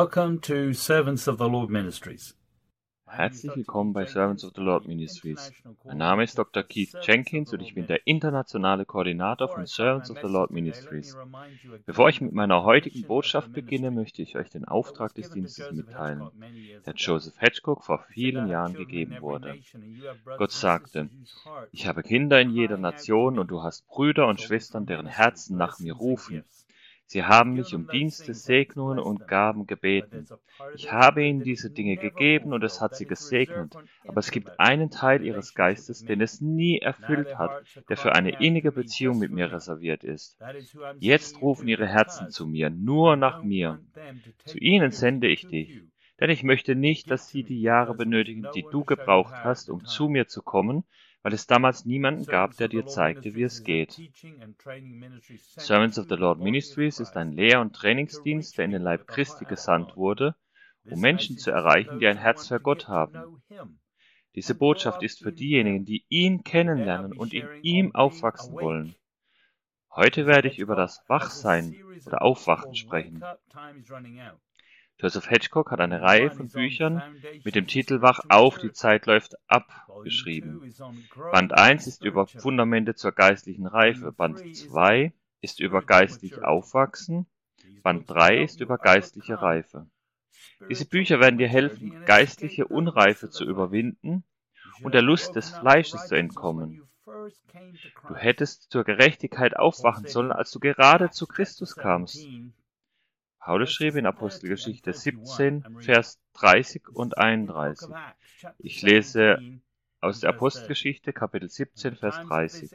Welcome to Servants of the Lord Ministries. Herzlich willkommen bei Servants of the Lord Ministries. Mein Name ist Dr. Keith Jenkins und ich bin der internationale Koordinator von Servants of the Lord Ministries. Bevor ich mit meiner heutigen Botschaft beginne, möchte ich euch den Auftrag des Dienstes mitteilen, der Joseph Hedgecock vor vielen Jahren gegeben wurde. Gott sagte: Ich habe Kinder in jeder Nation und du hast Brüder und Schwestern, deren Herzen nach mir rufen. Sie haben mich um Dienste, Segnungen und Gaben gebeten. Ich habe ihnen diese Dinge gegeben und es hat sie gesegnet. Aber es gibt einen Teil ihres Geistes, den es nie erfüllt hat, der für eine innige Beziehung mit mir reserviert ist. Jetzt rufen ihre Herzen zu mir, nur nach mir. Zu ihnen sende ich dich. Denn ich möchte nicht, dass sie die Jahre benötigen, die du gebraucht hast, um zu mir zu kommen, weil es damals niemanden gab, der dir zeigte, wie es geht. Servants of the Lord Ministries ist ein Lehr- und Trainingsdienst, der in den Leib Christi gesandt wurde, um Menschen zu erreichen, die ein Herz für Gott haben. Diese Botschaft ist für diejenigen, die ihn kennenlernen und in ihm aufwachsen wollen. Heute werde ich über das Wachsein oder Aufwachen sprechen. Joseph Hedgecock hat eine Reihe von Büchern mit dem Titel Wach auf, die Zeit läuft ab geschrieben. Band 1 ist über Fundamente zur geistlichen Reife, Band 2 ist über geistlich Aufwachsen, Band 3 ist über geistliche Reife. Diese Bücher werden dir helfen, geistliche Unreife zu überwinden und der Lust des Fleisches zu entkommen. Du hättest zur Gerechtigkeit aufwachen sollen, als du gerade zu Christus kamst. Paulus schrieb in Apostelgeschichte 17, Vers 30 und 31. Ich lese aus der Apostelgeschichte, Kapitel 17, Vers 30.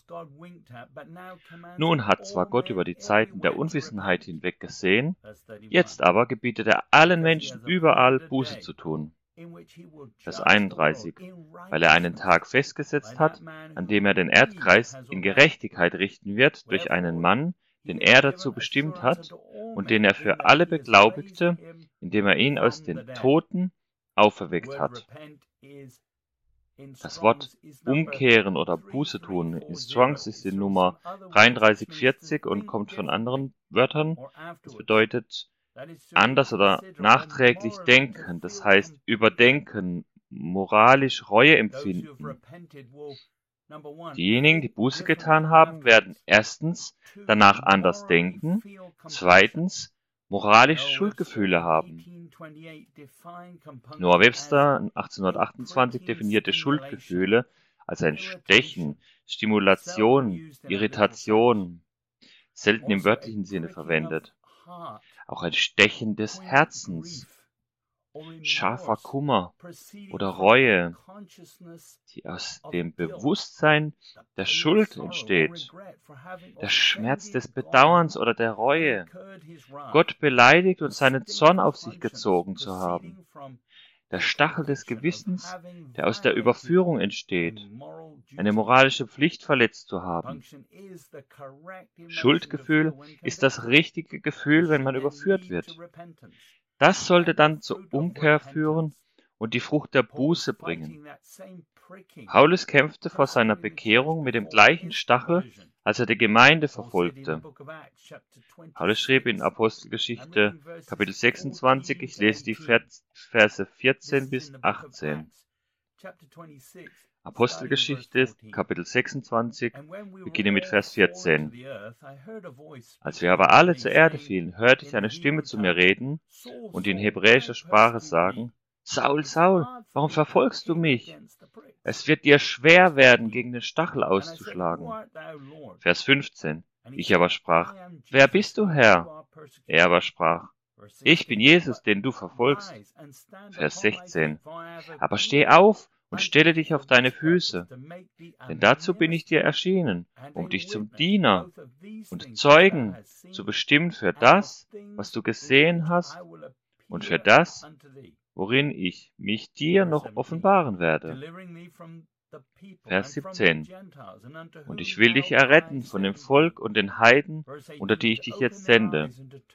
Nun hat zwar Gott über die Zeiten der Unwissenheit hinweg gesehen, jetzt aber gebietet er allen Menschen überall Buße zu tun. Vers 31. Weil er einen Tag festgesetzt hat, an dem er den Erdkreis in Gerechtigkeit richten wird durch einen Mann, den er dazu bestimmt hat und den er für alle beglaubigte, indem er ihn aus den Toten auferweckt hat. Das Wort umkehren oder Buße tun in Strongs ist die Nummer 3340 und kommt von anderen Wörtern. Das bedeutet anders oder nachträglich denken, das heißt überdenken, moralisch Reue empfinden. Diejenigen, die Buße getan haben, werden erstens danach anders denken, zweitens moralische Schuldgefühle haben. Noah Webster 1828 definierte Schuldgefühle als ein Stechen, Stimulation, Irritation, selten im wörtlichen Sinne verwendet. Auch ein Stechen des Herzens, scharfer Kummer oder Reue, die aus dem Bewusstsein der Schuld entsteht, der Schmerz des Bedauerns oder der Reue, Gott beleidigt und seinen Zorn auf sich gezogen zu haben, der Stachel des Gewissens, der aus der Überführung entsteht, eine moralische Pflicht verletzt zu haben. Schuldgefühl ist das richtige Gefühl, wenn man überführt wird. Das sollte dann zur Umkehr führen und die Frucht der Buße bringen. Paulus kämpfte vor seiner Bekehrung mit dem gleichen Stachel, als er die Gemeinde verfolgte. Paulus schrieb in Apostelgeschichte Kapitel 26, ich lese die Verse 14 bis 18. Apostelgeschichte, Kapitel 26, beginne mit Vers 14. Als wir aber alle zur Erde fielen, hörte ich eine Stimme zu mir reden und in hebräischer Sprache sagen: Saul, Saul, warum verfolgst du mich? Es wird dir schwer werden, gegen den Stachel auszuschlagen. Vers 15. Ich aber sprach: Wer bist du, Herr? Er aber sprach: Ich bin Jesus, den du verfolgst. Vers 16. Aber steh auf und stelle dich auf deine Füße, denn dazu bin ich dir erschienen, um dich zum Diener und Zeugen zu bestimmen für das, was du gesehen hast, und für das, worin ich mich dir noch offenbaren werde. Vers 17. Und ich will dich erretten von dem Volk und den Heiden, unter die ich dich jetzt sende.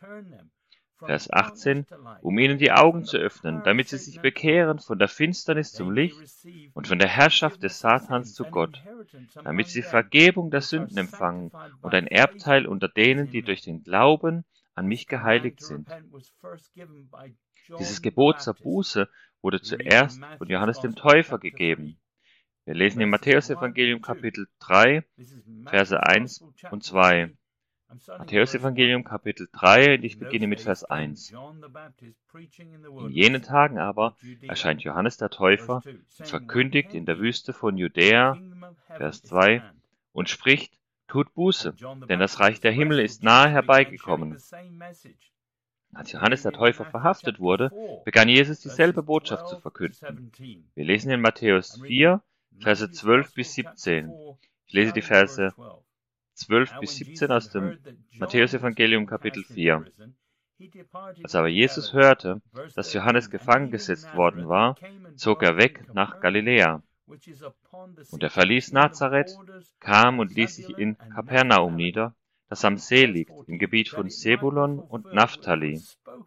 Vers 18, um ihnen die Augen zu öffnen, damit sie sich bekehren von der Finsternis zum Licht und von der Herrschaft des Satans zu Gott, damit sie Vergebung der Sünden empfangen und ein Erbteil unter denen, die durch den Glauben an mich geheiligt sind. Dieses Gebot zur Buße wurde zuerst von Johannes dem Täufer gegeben. Wir lesen im Matthäusevangelium Kapitel 3, Verse 1 und 2. Matthäusevangelium Kapitel 3, und ich beginne mit Vers 1. In jenen Tagen aber erscheint Johannes der Täufer und verkündigt in der Wüste von Judäa, Vers 2, und spricht, tut Buße, denn das Reich der Himmel ist nahe herbeigekommen. Als Johannes der Täufer verhaftet wurde, begann Jesus dieselbe Botschaft zu verkünden. Wir lesen in Matthäus 4, Verse 12 bis 17. Ich lese die Verse 12 bis 17 aus dem Matthäusevangelium Kapitel 4. Als aber Jesus hörte, dass Johannes gefangen gesetzt worden war, zog er weg nach Galiläa. Und er verließ Nazareth, kam und ließ sich in Kapernaum nieder, das am See liegt, im Gebiet von Sebulon und Naphtali,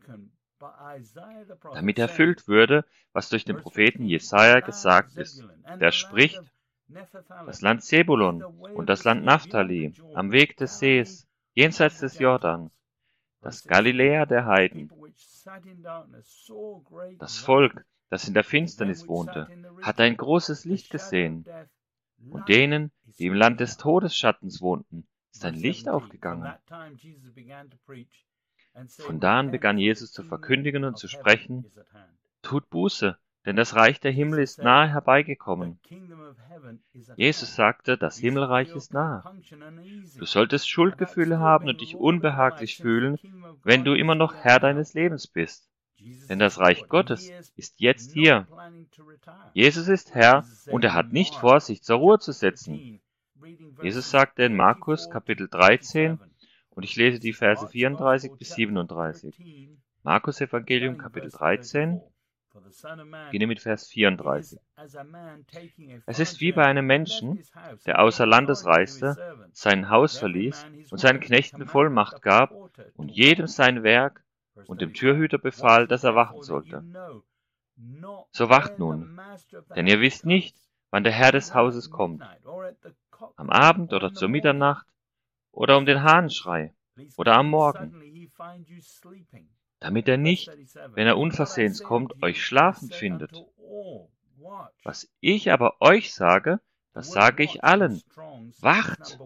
damit erfüllt würde, was durch den Propheten Jesaja gesagt ist, der spricht, das Land Sebulon und das Land Naphtali, am Weg des Sees, jenseits des Jordan, das Galiläa der Heiden. Das Volk, das in der Finsternis wohnte, hat ein großes Licht gesehen. Und denen, die im Land des Todesschattens wohnten, ist ein Licht aufgegangen. Von da an begann Jesus zu verkündigen und zu sprechen, tut Buße, denn das Reich der Himmel ist nahe herbeigekommen. Jesus sagte, das Himmelreich ist nahe. Du solltest Schuldgefühle haben und dich unbehaglich fühlen, wenn du immer noch Herr deines Lebens bist. Denn das Reich Gottes ist jetzt hier. Jesus ist Herr und er hat nicht vor, sich zur Ruhe zu setzen. Jesus sagte in Markus Kapitel 13, und ich lese die Verse 34 bis 37. Markus Evangelium Kapitel 13, beginne mit Vers 34. Es ist wie bei einem Menschen, der außer Landes reiste, sein Haus verließ und seinen Knechten Vollmacht gab und jedem sein Werk und dem Türhüter befahl, dass er wachen sollte. So wacht nun, denn ihr wisst nicht, wann der Herr des Hauses kommt, am Abend oder zur Mitternacht oder um den Hahnenschrei oder am Morgen, damit er nicht, wenn er unversehens kommt, euch schlafend findet. Was ich aber euch sage, das sage ich allen. Wacht!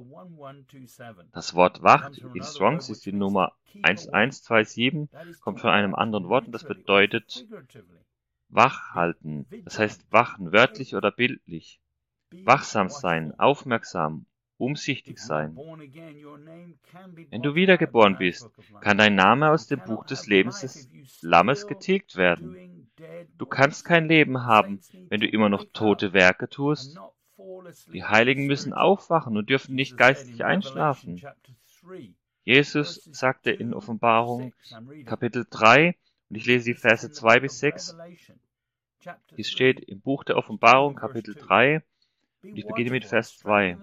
Das Wort Wacht in Strongs ist die Nummer 1127, kommt von einem anderen Wort und das bedeutet wachhalten, das heißt wachen, wörtlich oder bildlich. Wachsam sein, aufmerksam, umsichtig sein. Wenn du wiedergeboren bist, kann dein Name aus dem Buch des Lebens des Lammes getilgt werden. Du kannst kein Leben haben, wenn du immer noch tote Werke tust. Die Heiligen müssen aufwachen und dürfen nicht geistig einschlafen. Jesus sagte in Offenbarung Kapitel 3, und ich lese die Verse 2 bis 6, dies steht im Buch der Offenbarung Kapitel 3, und ich beginne mit Vers 2.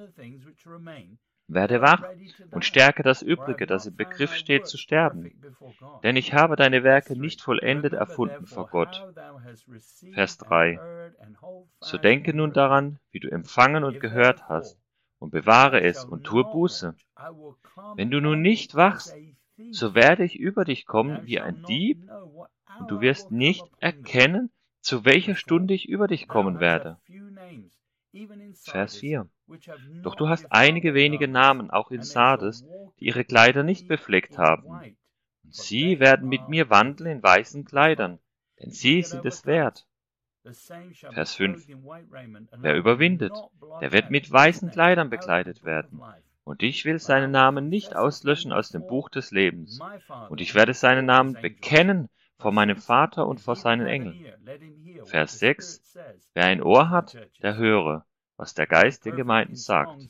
Werde wach und stärke das Übrige, das im Begriff steht zu sterben. Denn ich habe deine Werke nicht vollendet erfunden vor Gott. Vers 3. So denke nun daran, wie du empfangen und gehört hast, und bewahre es und tue Buße. Wenn du nun nicht wachst, so werde ich über dich kommen wie ein Dieb, und du wirst nicht erkennen, zu welcher Stunde ich über dich kommen werde. Vers 4. Doch du hast einige wenige Namen, auch in Sardes, die ihre Kleider nicht befleckt haben. Und sie werden mit mir wandeln in weißen Kleidern, denn sie sind es wert. Vers 5. Wer überwindet, der wird mit weißen Kleidern bekleidet werden. Und ich will seinen Namen nicht auslöschen aus dem Buch des Lebens. Und ich werde seinen Namen bekennen vor meinem Vater und vor seinen Engeln. Vers 6. Wer ein Ohr hat, der höre, was der Geist den Gemeinden sagt.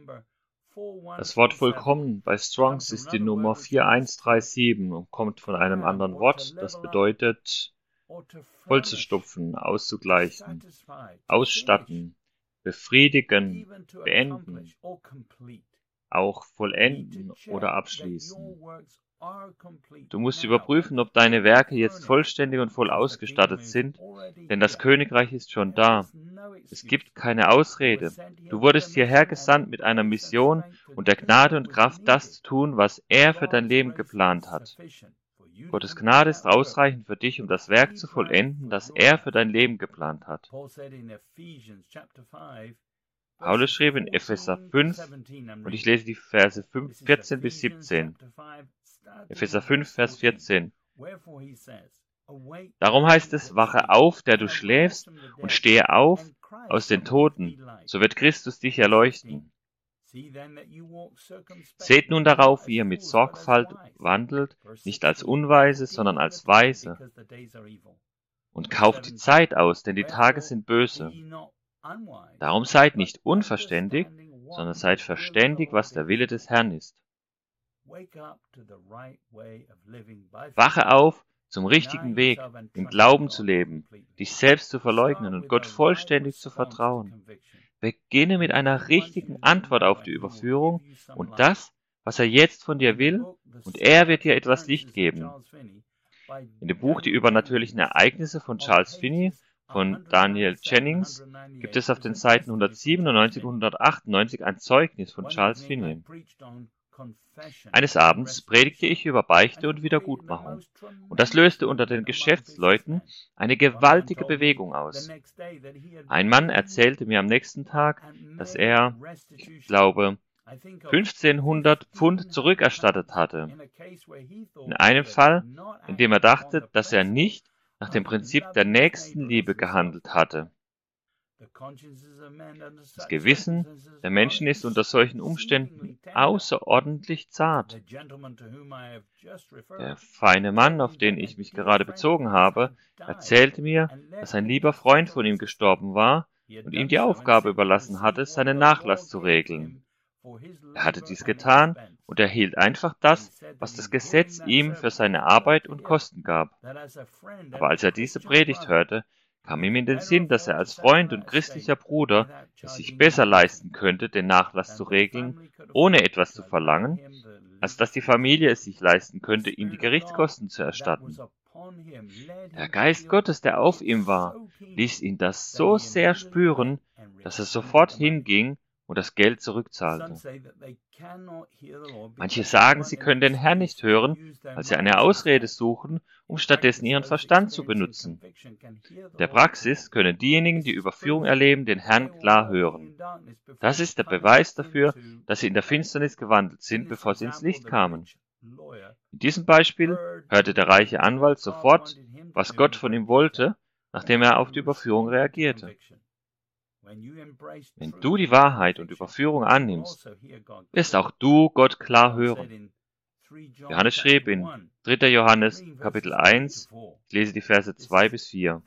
Das Wort vollkommen bei Strongs ist die Nummer 4137 und kommt von einem anderen Wort, das bedeutet vollzustopfen, auszugleichen, ausstatten, befriedigen, beenden, auch vollenden oder abschließen. Du musst überprüfen, ob deine Werke jetzt vollständig und voll ausgestattet sind, denn das Königreich ist schon da. Es gibt keine Ausrede. Du wurdest hierher gesandt mit einer Mission und der Gnade und Kraft, das zu tun, was er für dein Leben geplant hat. Gottes Gnade ist ausreichend für dich, um das Werk zu vollenden, das er für dein Leben geplant hat. Paulus schrieb in Epheser 5, und ich lese die Verse 14 bis 17. Epheser 5, Vers 14. Darum heißt es, wache auf, der du schläfst, und stehe auf aus den Toten, so wird Christus dich erleuchten. Seht nun darauf, wie ihr mit Sorgfalt wandelt, nicht als Unweise, sondern als Weise. Und kauft die Zeit aus, denn die Tage sind böse. Darum seid nicht unverständig, sondern seid verständig, was der Wille des Herrn ist. Wache auf, zum richtigen Weg, im Glauben zu leben, dich selbst zu verleugnen und Gott vollständig zu vertrauen. Beginne mit einer richtigen Antwort auf die Überführung und das, was er jetzt von dir will, und er wird dir etwas Licht geben. In dem Buch Die übernatürlichen Ereignisse von Charles Finney von Daniel Jennings gibt es auf den Seiten 197 und 198 ein Zeugnis von Charles Finney. Eines Abends predigte ich über Beichte und Wiedergutmachung, und das löste unter den Geschäftsleuten eine gewaltige Bewegung aus. Ein Mann erzählte mir am nächsten Tag, dass er, ich glaube, 1500 Pfund zurückerstattet hatte. In einem Fall, in dem er dachte, dass er nicht nach dem Prinzip der Nächstenliebe gehandelt hatte. Das Gewissen der Menschen ist unter solchen Umständen außerordentlich zart. Der feine Mann, auf den ich mich gerade bezogen habe, erzählte mir, dass ein lieber Freund von ihm gestorben war und ihm die Aufgabe überlassen hatte, seinen Nachlass zu regeln. Er hatte dies getan und erhielt einfach das, was das Gesetz ihm für seine Arbeit und Kosten gab. Aber als er diese Predigt hörte, kam ihm in den Sinn, dass er als Freund und christlicher Bruder es sich besser leisten könnte, den Nachlass zu regeln, ohne etwas zu verlangen, als dass die Familie es sich leisten könnte, ihm die Gerichtskosten zu erstatten. Der Geist Gottes, der auf ihm war, ließ ihn das so sehr spüren, dass er sofort hinging und das Geld zurückzahlte. Manche sagen, sie können den Herrn nicht hören, weil sie eine Ausrede suchen, um stattdessen ihren Verstand zu benutzen. In der Praxis können diejenigen, die Überführung erleben, den Herrn klar hören. Das ist der Beweis dafür, dass sie in der Finsternis gewandelt sind, bevor sie ins Licht kamen. In diesem Beispiel hörte der reiche Anwalt sofort, was Gott von ihm wollte, nachdem er auf die Überführung reagierte. Wenn du die Wahrheit und Überführung annimmst, wirst auch du Gott klar hören. Johannes schrieb in 3. Johannes Kapitel 1, ich lese die Verse 2 bis 4.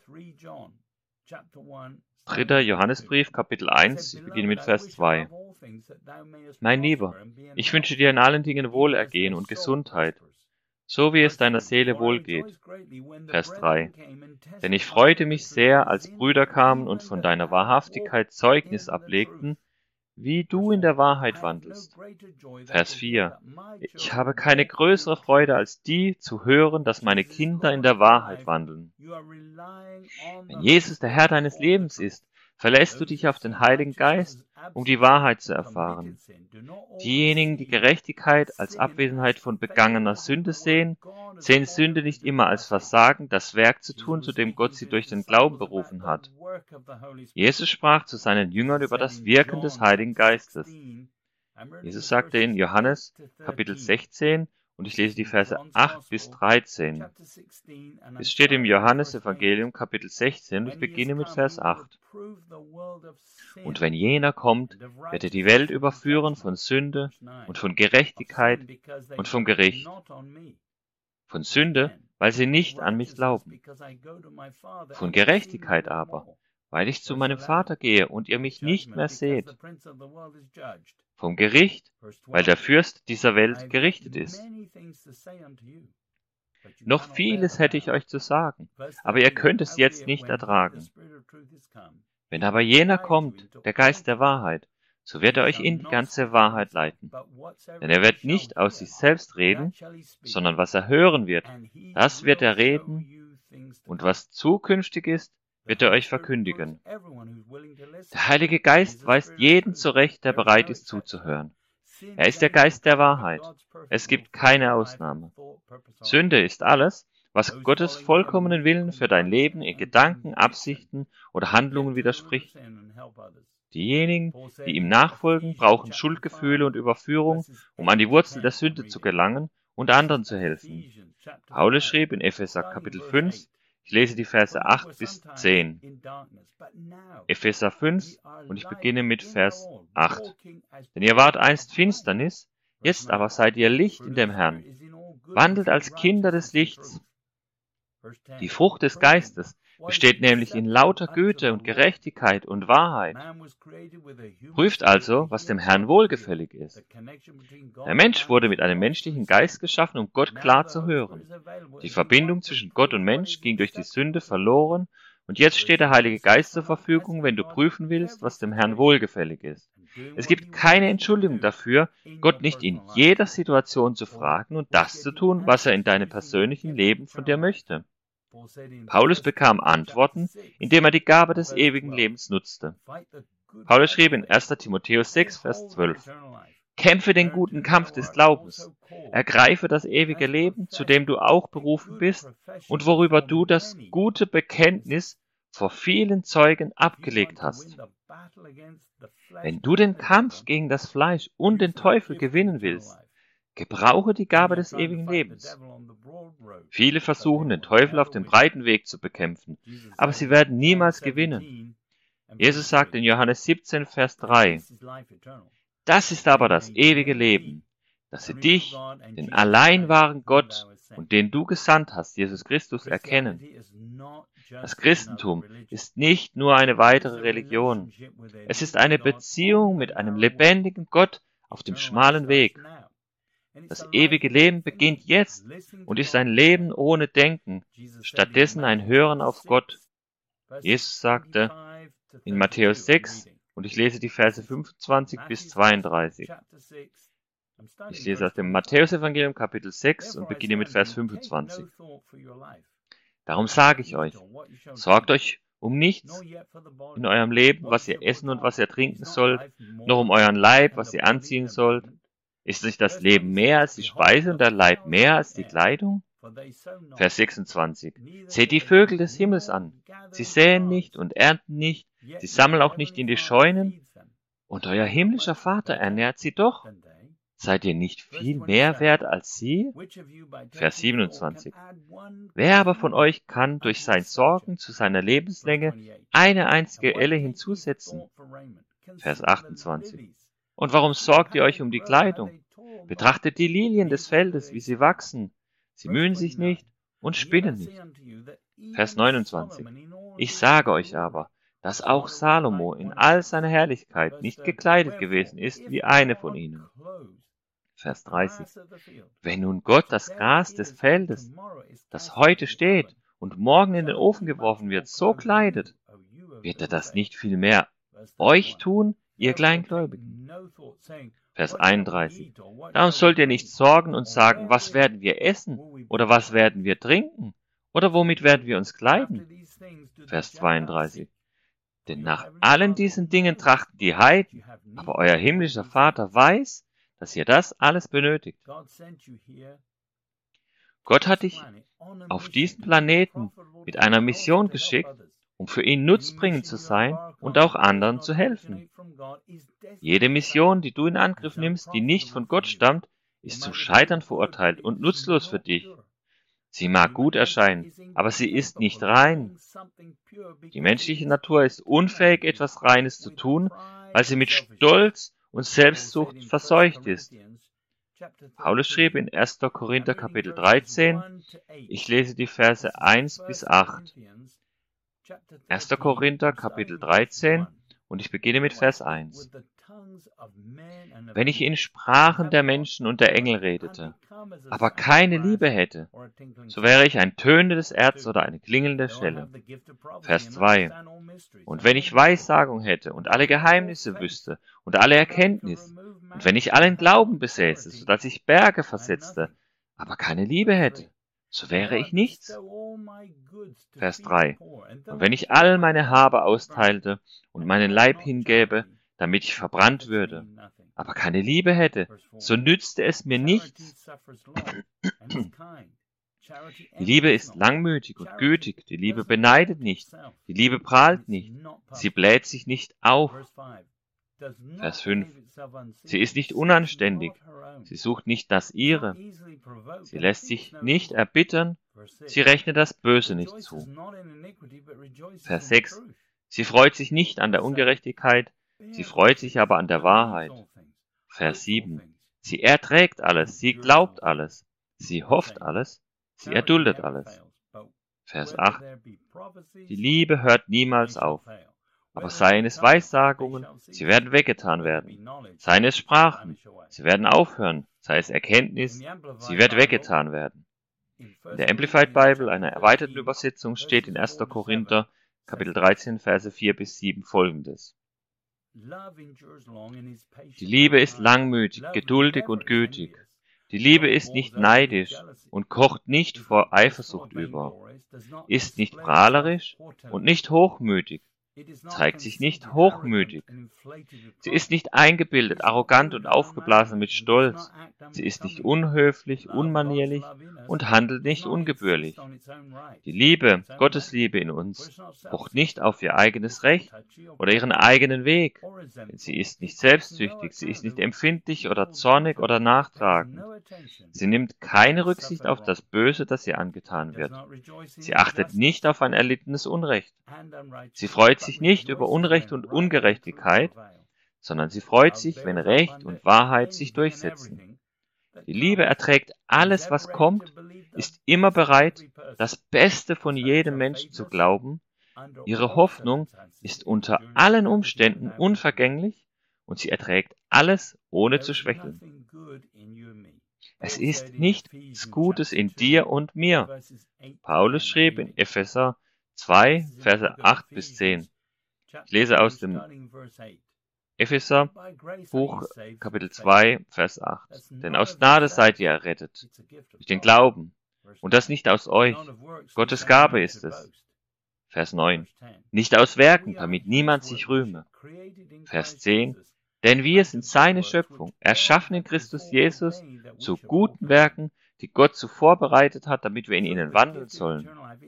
3. Johannesbrief Kapitel 1, ich beginne mit Vers 2. Mein Lieber, ich wünsche dir in allen Dingen Wohlergehen und Gesundheit, so wie es deiner Seele wohlgeht. Vers 3. Denn ich freute mich sehr, als Brüder kamen und von deiner Wahrhaftigkeit Zeugnis ablegten, wie du in der Wahrheit wandelst. Vers 4. Ich habe keine größere Freude als die, zu hören, dass meine Kinder in der Wahrheit wandeln. Wenn Jesus der Herr deines Lebens ist, verlässt du dich auf den Heiligen Geist, um die Wahrheit zu erfahren. Diejenigen, die Gerechtigkeit als Abwesenheit von begangener Sünde sehen, sehen Sünde nicht immer als Versagen, das Werk zu tun, zu dem Gott sie durch den Glauben berufen hat. Jesus sprach zu seinen Jüngern über das Wirken des Heiligen Geistes. Jesus sagte in Johannes Kapitel 16, und ich lese die Verse 8 bis 13. Es steht im Johannesevangelium Kapitel 16 und ich beginne mit Vers 8. Und wenn jener kommt, wird er die Welt überführen von Sünde und von Gerechtigkeit und vom Gericht. Von Sünde, weil sie nicht an mich glauben. Von Gerechtigkeit aber, weil ich zu meinem Vater gehe und ihr mich nicht mehr seht. Vom Gericht, weil der Fürst dieser Welt gerichtet ist. Noch vieles hätte ich euch zu sagen, aber ihr könnt es jetzt nicht ertragen. Wenn aber jener kommt, der Geist der Wahrheit, so wird er euch in die ganze Wahrheit leiten. Denn er wird nicht aus sich selbst reden, sondern was er hören wird, das wird er reden, und was zukünftig ist, wird er euch verkündigen. Der Heilige Geist weist jeden zurecht, der bereit ist zuzuhören. Er ist der Geist der Wahrheit. Es gibt keine Ausnahme. Sünde ist alles, was Gottes vollkommenen Willen für dein Leben in Gedanken, Absichten oder Handlungen widerspricht. Diejenigen, die ihm nachfolgen, brauchen Schuldgefühle und Überführung, um an die Wurzel der Sünde zu gelangen und anderen zu helfen. Paulus schrieb in Epheser Kapitel 5, ich lese die Verse 8 bis 10. Epheser 5 und ich beginne mit Vers 8. Denn ihr wart einst Finsternis, jetzt aber seid ihr Licht in dem Herrn. Wandelt als Kinder des Lichts. Die Frucht des Geistes besteht nämlich in lauter Güte und Gerechtigkeit und Wahrheit. Prüft also, was dem Herrn wohlgefällig ist. Der Mensch wurde mit einem menschlichen Geist geschaffen, um Gott klar zu hören. Die Verbindung zwischen Gott und Mensch ging durch die Sünde verloren und jetzt steht der Heilige Geist zur Verfügung, wenn du prüfen willst, was dem Herrn wohlgefällig ist. Es gibt keine Entschuldigung dafür, Gott nicht in jeder Situation zu fragen und das zu tun, was er in deinem persönlichen Leben von dir möchte. Paulus bekam Antworten, indem er die Gabe des ewigen Lebens nutzte. Paulus schrieb in 1. Timotheus 6, Vers 12, Kämpfe den guten Kampf des Glaubens, ergreife das ewige Leben, zu dem du auch berufen bist und worüber du das gute Bekenntnis vor vielen Zeugen abgelegt hast. Wenn du den Kampf gegen das Fleisch und den Teufel gewinnen willst, gebrauche die Gabe des ewigen Lebens. Viele versuchen, den Teufel auf dem breiten Weg zu bekämpfen, aber sie werden niemals gewinnen. Jesus sagt in Johannes 17, Vers 3, Das ist aber das ewige Leben, dass sie dich, den allein wahren Gott und den du gesandt hast, Jesus Christus, erkennen. Das Christentum ist nicht nur eine weitere Religion. Es ist eine Beziehung mit einem lebendigen Gott auf dem schmalen Weg. Das ewige Leben beginnt jetzt und ist ein Leben ohne Denken, stattdessen ein Hören auf Gott. Jesus sagte in Matthäus 6, und ich lese die Verse 25 bis 32. Ich lese aus dem Matthäus-Evangelium Kapitel 6 und beginne mit Vers 25. Darum sage ich euch, sorgt euch um nichts in eurem Leben, was ihr essen und was ihr trinken sollt, noch um euren Leib, was ihr anziehen sollt. Ist nicht das Leben mehr als die Speise und der Leib mehr als die Kleidung? Vers 26. Seht die Vögel des Himmels an. Sie säen nicht und ernten nicht, sie sammeln auch nicht in die Scheunen. Und euer himmlischer Vater ernährt sie doch. Seid ihr nicht viel mehr wert als sie? Vers 27. Wer aber von euch kann durch sein Sorgen zu seiner Lebenslänge eine einzige Elle hinzusetzen? Vers 28. Und warum sorgt ihr euch um die Kleidung? Betrachtet die Lilien des Feldes, wie sie wachsen. Sie mühen sich nicht und spinnen nicht. Vers 29. Ich sage euch aber, dass auch Salomo in all seiner Herrlichkeit nicht gekleidet gewesen ist wie eine von ihnen. Vers 30. Wenn nun Gott das Gras des Feldes, das heute steht und morgen in den Ofen geworfen wird, so kleidet, wird er das nicht viel mehr euch tun, ihr Kleingläubigen? Vers 31. Darum sollt ihr nicht sorgen und sagen, was werden wir essen oder was werden wir trinken oder womit werden wir uns kleiden? Vers 32. Denn nach allen diesen Dingen trachten die Heiden, aber euer himmlischer Vater weiß, dass ihr das alles benötigt. Gott hat dich auf diesen Planeten mit einer Mission geschickt, um für ihn nutzbringend zu sein und auch anderen zu helfen. Jede Mission, die du in Angriff nimmst, die nicht von Gott stammt, ist zum Scheitern verurteilt und nutzlos für dich. Sie mag gut erscheinen, aber sie ist nicht rein. Die menschliche Natur ist unfähig, etwas Reines zu tun, weil sie mit Stolz und Selbstsucht verseucht ist. Paulus schrieb in 1. Korinther Kapitel 13, ich lese die Verse 1 bis 8. 1. Korinther Kapitel 13 und ich beginne mit Vers 1. Wenn ich in Sprachen der Menschen und der Engel redete, aber keine Liebe hätte, so wäre ich ein tönendes Erz oder eine klingelnde Schelle. Vers 2. Und wenn ich Weissagung hätte und alle Geheimnisse wüsste und alle Erkenntnis, und wenn ich allen Glauben besäße, so dass ich Berge versetzte, aber keine Liebe hätte, so wäre ich nichts. Vers 3. Und wenn ich all meine Habe austeilte und meinen Leib hingäbe, damit ich verbrannt würde, aber keine Liebe hätte, so nützte es mir nichts. Die Liebe ist langmütig und gütig, die Liebe beneidet nicht, die Liebe prahlt nicht, sie bläht sich nicht auf. Vers 5. Sie ist nicht unanständig, sie sucht nicht das Ihre, sie lässt sich nicht erbittern, sie rechnet das Böse nicht zu. Vers 6. Sie freut sich nicht an der Ungerechtigkeit, sie freut sich aber an der Wahrheit. Vers 7. Sie erträgt alles, sie glaubt alles, sie hofft alles, sie erduldet alles. Vers 8. Die Liebe hört niemals auf. Aber seien es Weissagungen, sie werden weggetan werden. Seien es Sprachen, sie werden aufhören. Sei es Erkenntnis, sie wird weggetan werden. In der Amplified Bible, einer erweiterten Übersetzung, steht in 1. Korinther, Kapitel 13, Verse 4 bis 7 folgendes. Die Liebe ist langmütig, geduldig und gütig. Die Liebe ist nicht neidisch und kocht nicht vor Eifersucht über, ist nicht prahlerisch und nicht hochmütig, zeigt sich nicht hochmütig. Sie ist nicht eingebildet, arrogant und aufgeblasen mit Stolz. Sie ist nicht unhöflich, unmanierlich und handelt nicht ungebührlich. Die Liebe, Gottes Liebe in uns, pocht nicht auf ihr eigenes Recht oder ihren eigenen Weg. Denn sie ist nicht selbstsüchtig, sie ist nicht empfindlich oder zornig oder nachtragend. Sie nimmt keine Rücksicht auf das Böse, das ihr angetan wird. Sie achtet nicht auf ein erlittenes Unrecht. Sie freut sich nicht über Unrecht und Ungerechtigkeit, sondern sie freut sich, wenn Recht und Wahrheit sich durchsetzen. Die Liebe erträgt alles, was kommt, ist immer bereit, das Beste von jedem Menschen zu glauben. Ihre Hoffnung ist unter allen Umständen unvergänglich und sie erträgt alles, ohne zu schwächeln. Es ist nichts Gutes in dir und mir. Paulus schrieb in Epheser 2, Verse 8 bis 10. Ich lese aus dem Epheser Buch, Kapitel 2, Vers 8. Denn aus Gnade seid ihr errettet, durch den Glauben, und das nicht aus euch. Gottes Gabe ist es. Vers 9. Nicht aus Werken, damit niemand sich rühme. Vers 10. Denn wir sind seine Schöpfung, erschaffen in Christus Jesus zu guten Werken, die Gott zuvor bereitet hat, damit wir in ihnen wandeln sollen.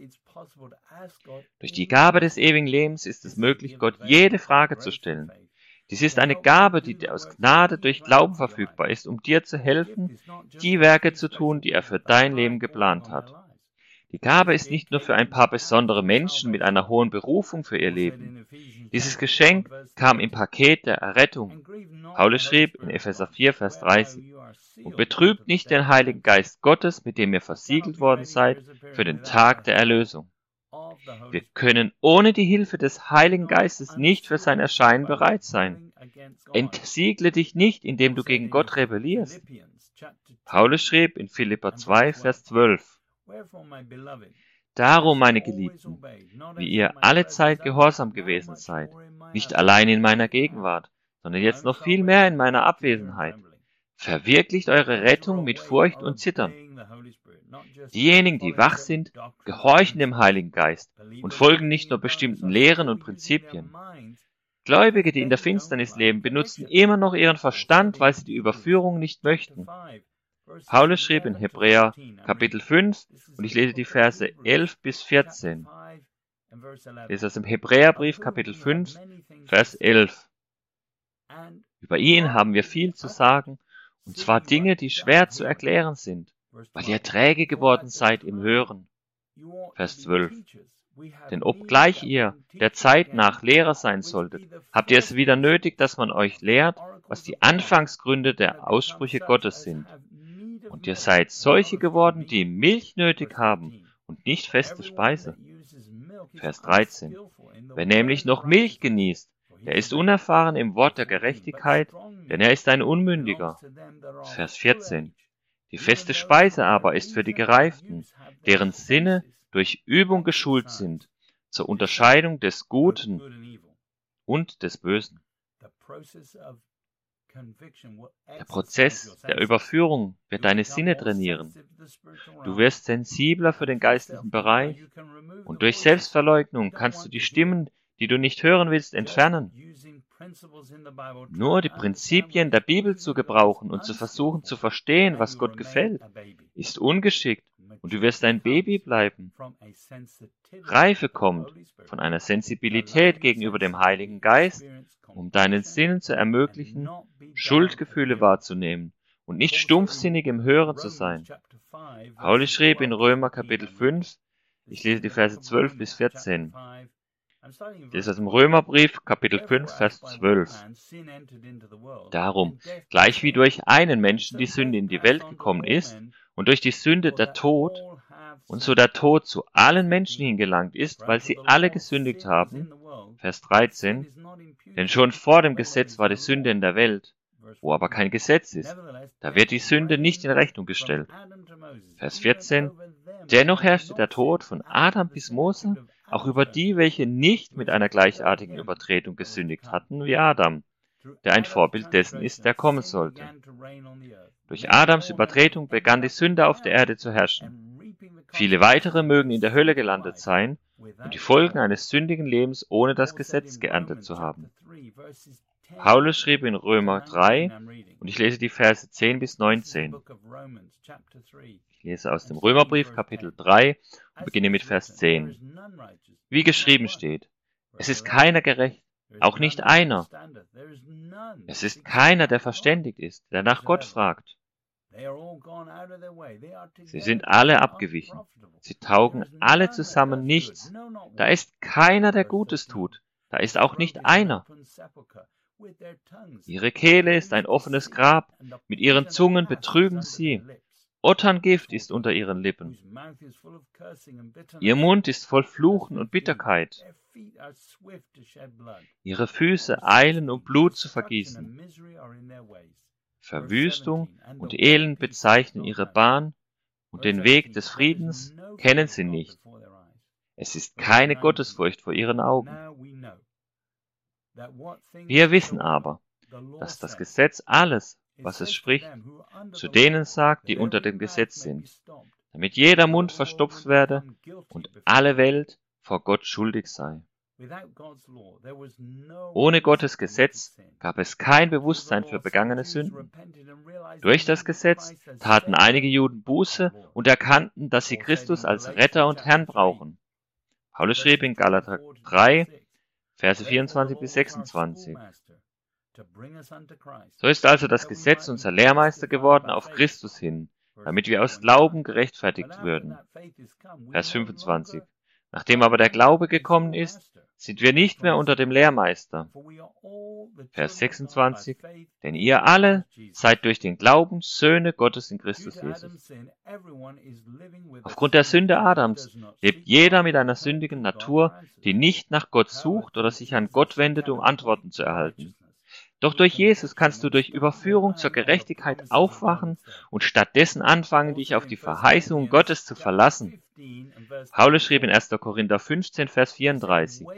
Durch die Gabe des ewigen Lebens ist es möglich, Gott jede Frage zu stellen. Dies ist eine Gabe, die aus Gnade durch Glauben verfügbar ist, um dir zu helfen, die Werke zu tun, die er für dein Leben geplant hat. Die Gabe ist nicht nur für ein paar besondere Menschen mit einer hohen Berufung für ihr Leben. Dieses Geschenk kam im Paket der Errettung. Paulus schrieb in Epheser 4, Vers 30, und betrübt nicht den Heiligen Geist Gottes, mit dem ihr versiegelt worden seid, für den Tag der Erlösung. Wir können ohne die Hilfe des Heiligen Geistes nicht für sein Erscheinen bereit sein. Entsiegle dich nicht, indem du gegen Gott rebellierst. Paulus schrieb in Philipper 2, Vers 12, Darum, meine Geliebten, wie ihr alle Zeit gehorsam gewesen seid, nicht allein in meiner Gegenwart, sondern jetzt noch viel mehr in meiner Abwesenheit, verwirklicht eure Rettung mit Furcht und Zittern. Diejenigen, die wach sind, gehorchen dem Heiligen Geist und folgen nicht nur bestimmten Lehren und Prinzipien. Gläubige, die in der Finsternis leben, benutzen immer noch ihren Verstand, weil sie die Überführung nicht möchten. Paulus schrieb in Hebräer Kapitel 5, und ich lese die Verse 11 bis 14. Ich lese aus dem Hebräerbrief Kapitel 5, Vers 11. Über ihn haben wir viel zu sagen, und zwar Dinge, die schwer zu erklären sind, weil ihr träge geworden seid im Hören. Vers 12. Denn obgleich ihr der Zeit nach Lehrer sein solltet, habt ihr es wieder nötig, dass man euch lehrt, was die Anfangsgründe der Aussprüche Gottes sind. Und ihr seid solche geworden, die Milch nötig haben und nicht feste Speise. Vers 13. Wer nämlich noch Milch genießt, Er ist unerfahren im Wort der Gerechtigkeit, denn er ist ein Unmündiger. Vers 14. Die feste Speise aber ist für die Gereiften, deren Sinne durch Übung geschult sind, zur Unterscheidung des Guten und des Bösen. Der Prozess der Überführung wird deine Sinne trainieren. Du wirst sensibler für den geistlichen Bereich und durch Selbstverleugnung kannst du die Stimmen, die du nicht hören willst, entfernen. Nur die Prinzipien der Bibel zu gebrauchen und zu versuchen zu verstehen, was Gott gefällt, ist ungeschickt und du wirst ein Baby bleiben. Reife kommt von einer Sensibilität gegenüber dem Heiligen Geist, um deinen Sinnen zu ermöglichen, Schuldgefühle wahrzunehmen und nicht stumpfsinnig im Hören zu sein. Paulus schrieb in Römer Kapitel 5, ich lese die Verse 12 bis 14. Das ist aus dem Römerbrief, Kapitel 5, Vers 12. Darum, gleich wie durch einen Menschen die Sünde in die Welt gekommen ist und durch die Sünde der Tod, und so der Tod zu allen Menschen hingelangt ist, weil sie alle gesündigt haben, Vers 13, denn schon vor dem Gesetz war die Sünde in der Welt, wo aber kein Gesetz ist, da wird die Sünde nicht in Rechnung gestellt. Vers 14, dennoch herrschte der Tod von Adam bis Mose, auch über die, welche nicht mit einer gleichartigen Übertretung gesündigt hatten wie Adam, der ein Vorbild dessen ist, der kommen sollte. Durch Adams Übertretung begann die Sünde auf der Erde zu herrschen. Viele weitere mögen in der Hölle gelandet sein und die Folgen eines sündigen Lebens ohne das Gesetz geerntet zu haben. Paulus schrieb in Römer 3, und ich lese die Verse 10 bis 19. Ich lese aus dem Römerbrief, Kapitel 3, und beginne mit Vers 10. Wie geschrieben steht, es ist keiner gerecht, auch nicht einer. Es ist keiner, der verständigt ist, der nach Gott fragt. Sie sind alle abgewichen. Sie taugen alle zusammen nichts. Da ist keiner, der Gutes tut. Da ist auch nicht einer. Ihre Kehle ist ein offenes Grab. Mit ihren Zungen betrügen sie. Otterngift ist unter ihren Lippen. Ihr Mund ist voll Fluchen und Bitterkeit. Ihre Füße eilen, um Blut zu vergießen. Verwüstung und Elend bezeichnen ihre Bahn, und den Weg des Friedens kennen sie nicht. Es ist keine Gottesfurcht vor ihren Augen. Wir wissen aber, dass das Gesetz alles, was es spricht, zu denen sagt, die unter dem Gesetz sind, damit jeder Mund verstopft werde und alle Welt vor Gott schuldig sei. Ohne Gottes Gesetz gab es kein Bewusstsein für begangene Sünden. Durch das Gesetz taten einige Juden Buße und erkannten, dass sie Christus als Retter und Herrn brauchen. Paulus schrieb in Galater 3, Verse 24 bis 26. So ist also das Gesetz unser Lehrmeister geworden auf Christus hin, damit wir aus Glauben gerechtfertigt würden. Vers 25. Nachdem aber der Glaube gekommen ist, sind wir nicht mehr unter dem Lehrmeister. Vers 26. Denn ihr alle seid durch den Glauben Söhne Gottes in Christus Jesus. Aufgrund der Sünde Adams lebt jeder mit einer sündigen Natur, die nicht nach Gott sucht oder sich an Gott wendet, um Antworten zu erhalten. Doch durch Jesus kannst du durch Überführung zur Gerechtigkeit aufwachen und stattdessen anfangen, dich auf die Verheißungen Gottes zu verlassen. Paulus schrieb in 1. Korinther 15, Vers 34.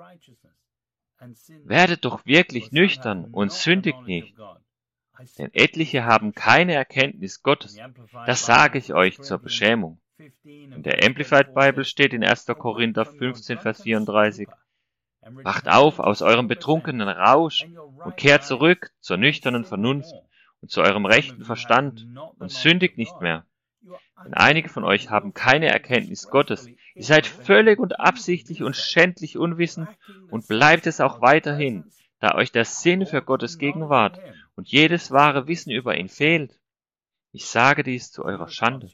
Werdet doch wirklich nüchtern und sündigt nicht, denn etliche haben keine Erkenntnis Gottes. Das sage ich euch zur Beschämung. In der Amplified Bible steht in 1. Korinther 15, Vers 34. Wacht auf aus eurem betrunkenen Rausch und kehrt zurück zur nüchternen Vernunft und zu eurem rechten Verstand und sündigt nicht mehr. Denn einige von euch haben keine Erkenntnis Gottes. Ihr seid völlig und absichtlich und schändlich unwissend und bleibt es auch weiterhin, da euch der Sinn für Gottes Gegenwart und jedes wahre Wissen über ihn fehlt. Ich sage dies zu eurer Schande.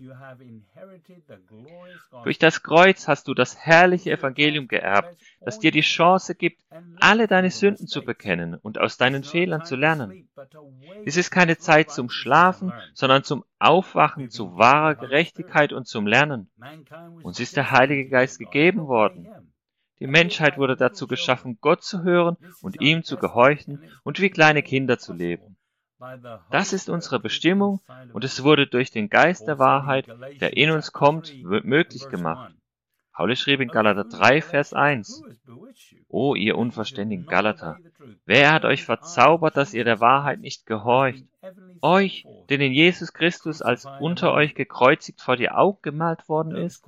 Durch das Kreuz hast du das herrliche Evangelium geerbt, das dir die Chance gibt, alle deine Sünden zu bekennen und aus deinen Fehlern zu lernen. Dies ist keine Zeit zum Schlafen, sondern zum Aufwachen zu wahrer Gerechtigkeit und zum Lernen. Uns ist der Heilige Geist gegeben worden. Die Menschheit wurde dazu geschaffen, Gott zu hören und ihm zu gehorchen und wie kleine Kinder zu leben. Das ist unsere Bestimmung und es wurde durch den Geist der Wahrheit, der in uns kommt, möglich gemacht. Paulus schrieb in Galater 3, Vers 1: O ihr unverständigen Galater, wer hat euch verzaubert, dass ihr der Wahrheit nicht gehorcht? Euch, den in Jesus Christus als unter euch gekreuzigt vor die Augen gemalt worden ist?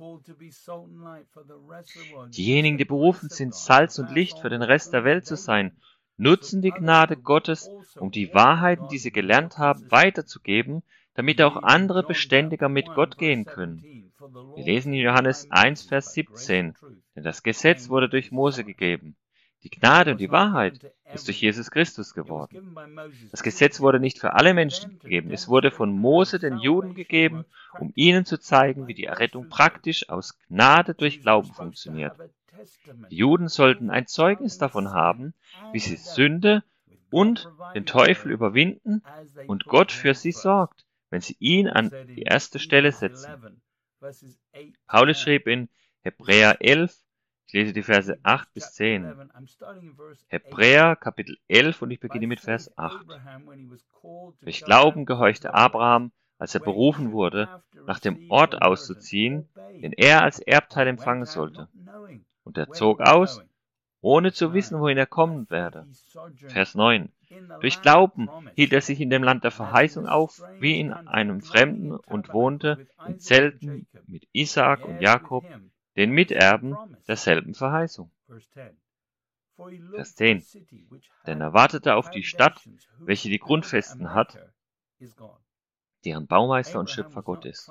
Diejenigen, die berufen sind, Salz und Licht für den Rest der Welt zu sein, nutzen die Gnade Gottes, um die Wahrheiten, die sie gelernt haben, weiterzugeben, damit auch andere beständiger mit Gott gehen können. Wir lesen in Johannes 1, Vers 17, denn das Gesetz wurde durch Mose gegeben. Die Gnade und die Wahrheit ist durch Jesus Christus geworden. Das Gesetz wurde nicht für alle Menschen gegeben, es wurde von Mose den Juden gegeben, um ihnen zu zeigen, wie die Errettung praktisch aus Gnade durch Glauben funktioniert. Die Juden sollten ein Zeugnis davon haben, wie sie Sünde und den Teufel überwinden und Gott für sie sorgt, wenn sie ihn an die erste Stelle setzen. Paulus schrieb in Hebräer 11, ich lese die Verse 8 bis 10. Hebräer Kapitel 11 und ich beginne mit Vers 8. Durch Glauben gehorchte Abraham, als er berufen wurde, nach dem Ort auszuziehen, den er als Erbteil empfangen sollte. Und er zog aus, ohne zu wissen, wohin er kommen werde. Vers 9. Durch Glauben hielt er sich in dem Land der Verheißung auf, wie in einem Fremden, und wohnte in Zelten mit Isaak und Jakob, den Miterben derselben Verheißung. Vers 10. Denn er wartete auf die Stadt, welche die Grundfesten hat, deren Baumeister und Schöpfer Gott ist.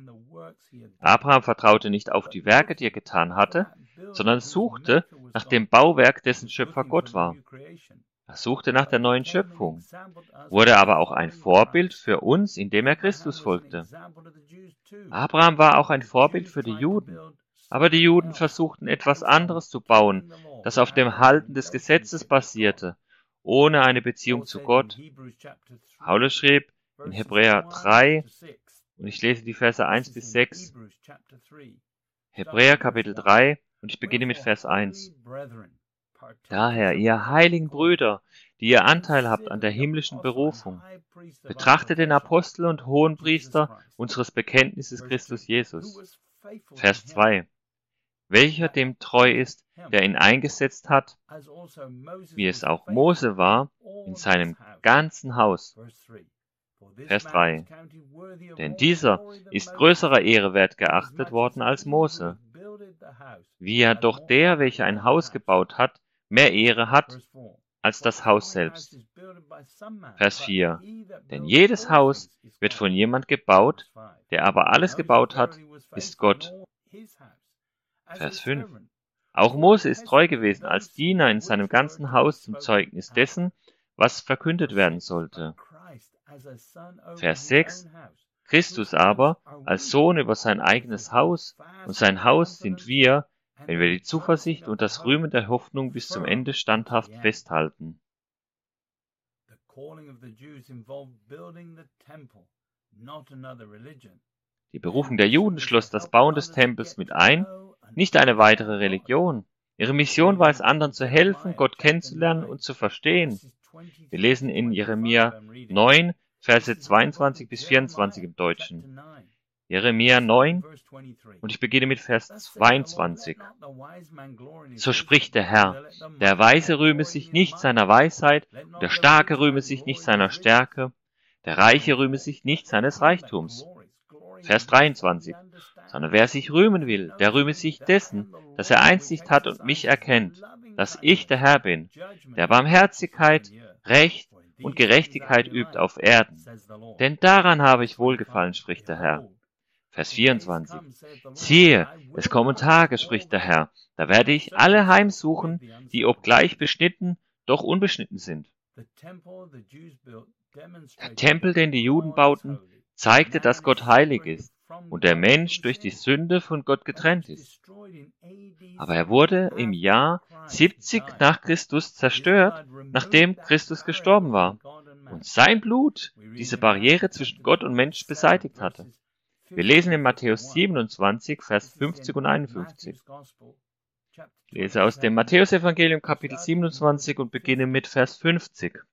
Abraham vertraute nicht auf die Werke, die er getan hatte, sondern suchte nach dem Bauwerk, dessen Schöpfer Gott war. Er suchte nach der neuen Schöpfung, wurde aber auch ein Vorbild für uns, indem er Christus folgte. Abraham war auch ein Vorbild für die Juden, aber die Juden versuchten etwas anderes zu bauen, das auf dem Halten des Gesetzes basierte, ohne eine Beziehung zu Gott. Paulus schrieb in Hebräer 3, und ich lese die Verse 1 bis 6, Hebräer Kapitel 3, und ich beginne mit Vers 1. Daher, ihr heiligen Brüder, die ihr Anteil habt an der himmlischen Berufung, betrachtet den Apostel und Hohenpriester unseres Bekenntnisses Christus Jesus. Vers 2. Welcher dem treu ist, der ihn eingesetzt hat, wie es auch Mose war, in seinem ganzen Haus. Vers 3. Denn dieser ist größerer Ehre wert geachtet worden als Mose, wie ja doch der, welcher ein Haus gebaut hat, mehr Ehre hat als das Haus selbst. Vers 4. Denn jedes Haus wird von jemand gebaut, der aber alles gebaut hat, ist Gott. Vers 5. Auch Mose ist treu gewesen als Diener in seinem ganzen Haus zum Zeugnis dessen, was verkündet werden sollte. Vers 6. Christus aber als Sohn über sein eigenes Haus, und sein Haus sind wir, wenn wir die Zuversicht und das Rühmen der Hoffnung bis zum Ende standhaft festhalten. Die Berufung der Juden schloss das Bauen des Tempels mit ein, nicht eine weitere Religion. Ihre Mission war es, anderen zu helfen, Gott kennenzulernen und zu verstehen. Wir lesen in Jeremia 9, Verse 22 bis 24 im Deutschen. Jeremia 9, und ich beginne mit Vers 22. So spricht der Herr, der Weise rühme sich nicht seiner Weisheit, und der Starke rühme sich nicht seiner Stärke, der Reiche rühme sich nicht seines Reichtums. Vers 23. Sondern wer sich rühmen will, der rühme sich dessen, dass er Einsicht hat und mich erkennt, dass ich der Herr bin, der Barmherzigkeit, Recht und Gerechtigkeit übt auf Erden. Denn daran habe ich wohlgefallen, spricht der Herr. Vers 24. Siehe, es kommen Tage, spricht der Herr, da werde ich alle heimsuchen, die obgleich beschnitten, doch unbeschnitten sind. Der Tempel, den die Juden bauten, zeigte, dass Gott heilig ist und der Mensch durch die Sünde von Gott getrennt ist. Aber er wurde im Jahr 70 nach Christus zerstört, nachdem Christus gestorben war und sein Blut diese Barriere zwischen Gott und Mensch beseitigt hatte. Wir lesen in Matthäus 27, Vers 50 und 51. Ich lese aus dem Matthäusevangelium Kapitel 27 und beginne mit Vers 50.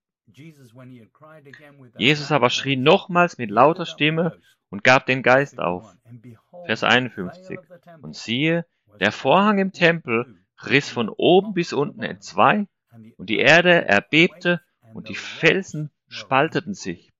Jesus aber schrie nochmals mit lauter Stimme und gab den Geist auf. Vers 51. Und siehe, der Vorhang im Tempel riss von oben bis unten entzwei, und die Erde erbebte und die Felsen spalteten sich.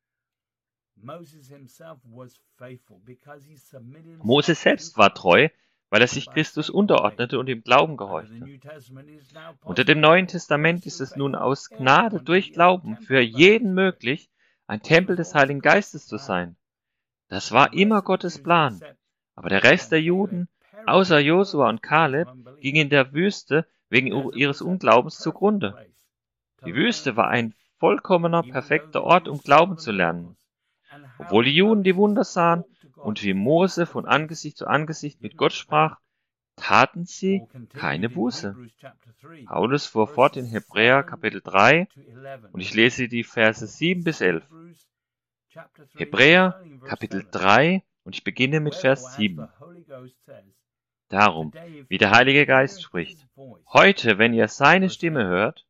Mose selbst war treu, weil er sich Christus unterordnete und im Glauben gehorchte. Unter dem Neuen Testament ist es nun aus Gnade durch Glauben für jeden möglich, ein Tempel des Heiligen Geistes zu sein. Das war immer Gottes Plan. Aber der Rest der Juden, außer Josua und Kaleb, ging in der Wüste wegen ihres Unglaubens zugrunde. Die Wüste war ein vollkommener, perfekter Ort, um glauben zu lernen. Obwohl die Juden die Wunder sahen und wie Mose von Angesicht zu Angesicht mit Gott sprach, taten sie keine Buße. Paulus fuhr fort in Hebräer Kapitel 3 und ich lese die Verse 7 bis 11. Hebräer Kapitel 3 und ich beginne mit Vers 7. Darum, wie der Heilige Geist spricht, heute, wenn ihr seine Stimme hört,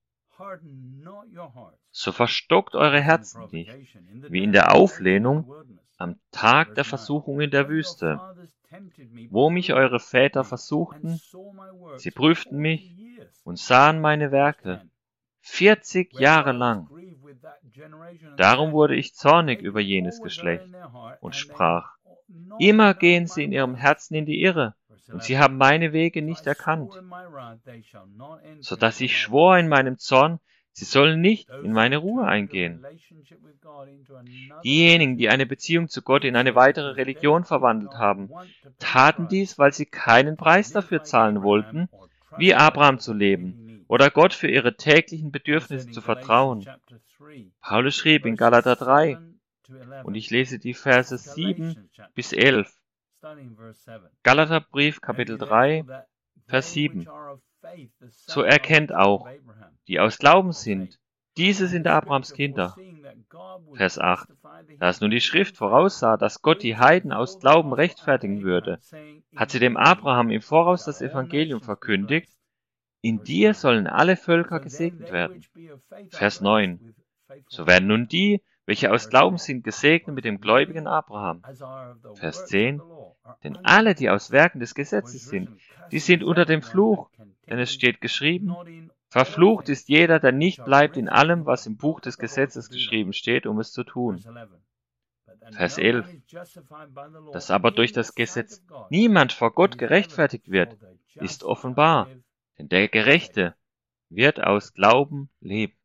so verstockt eure Herzen nicht, wie in der Auflehnung am Tag der Versuchung in der Wüste, wo mich eure Väter versuchten, sie prüften mich und sahen meine Werke 40 Jahre lang. Darum wurde ich zornig über jenes Geschlecht und sprach, immer gehen sie in ihrem Herzen in die Irre, und sie haben meine Wege nicht erkannt, so dass ich schwor in meinem Zorn, sie sollen nicht in meine Ruhe eingehen. Diejenigen, die eine Beziehung zu Gott in eine weitere Religion verwandelt haben, taten dies, weil sie keinen Preis dafür zahlen wollten, wie Abraham zu leben oder Gott für ihre täglichen Bedürfnisse zu vertrauen. Paulus schrieb in Galater 3, und ich lese die Verse 7 bis 11. Galaterbrief Kapitel 3, Vers 7. So erkennt auch, die aus Glauben sind, diese sind Abrahams Kinder. Vers 8. Da es nun die Schrift voraussah, dass Gott die Heiden aus Glauben rechtfertigen würde, hat sie dem Abraham im Voraus das Evangelium verkündigt, in dir sollen alle Völker gesegnet werden. Vers 9. So werden nun die, welche aus Glauben sind, gesegnet mit dem gläubigen Abraham. Vers 10. Denn alle, die aus Werken des Gesetzes sind, die sind unter dem Fluch, denn es steht geschrieben, verflucht ist jeder, der nicht bleibt in allem, was im Buch des Gesetzes geschrieben steht, um es zu tun. Vers 11. Dass aber durch das Gesetz niemand vor Gott gerechtfertigt wird, ist offenbar, denn der Gerechte wird aus Glauben leben.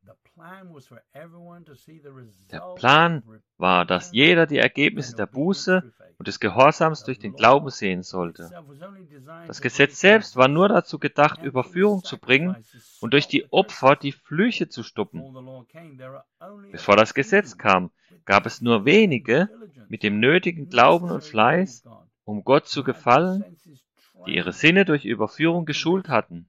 Der Plan war, dass jeder die Ergebnisse der Buße und des Gehorsams durch den Glauben sehen sollte. Das Gesetz selbst war nur dazu gedacht, Überführung zu bringen und durch die Opfer die Flüche zu stoppen. Bevor das Gesetz kam, gab es nur wenige mit dem nötigen Glauben und Fleiß, um Gott zu gefallen, die ihre Sinne durch Überführung geschult hatten.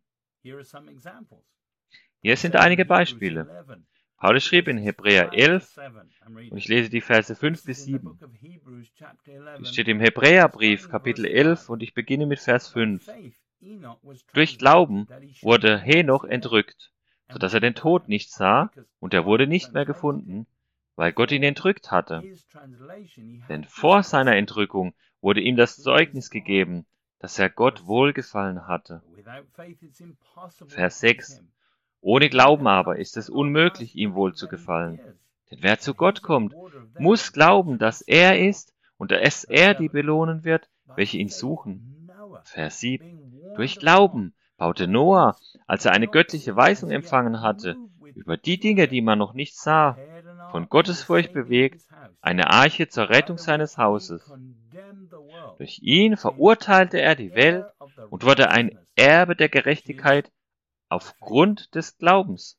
Hier sind einige Beispiele. Paulus schrieb in Hebräer 11, und ich lese die Verse 5 bis 7. Es steht im Hebräerbrief, Kapitel 11, und ich beginne mit Vers 5. Durch Glauben wurde Henoch entrückt, so dass er den Tod nicht sah, und er wurde nicht mehr gefunden, weil Gott ihn entrückt hatte. Denn vor seiner Entrückung wurde ihm das Zeugnis gegeben, dass er Gott wohlgefallen hatte. Vers 6. Ohne Glauben aber ist es unmöglich, ihm wohl zu gefallen. Denn wer zu Gott kommt, muss glauben, dass er ist und dass er die belohnen wird, welche ihn suchen. Vers 7. Durch Glauben baute Noah, als er eine göttliche Weisung empfangen hatte, über die Dinge, die man noch nicht sah, von Gottesfurcht bewegt, eine Arche zur Rettung seines Hauses. Durch ihn verurteilte er die Welt und wurde ein Erbe der Gerechtigkeit aufgrund des Glaubens.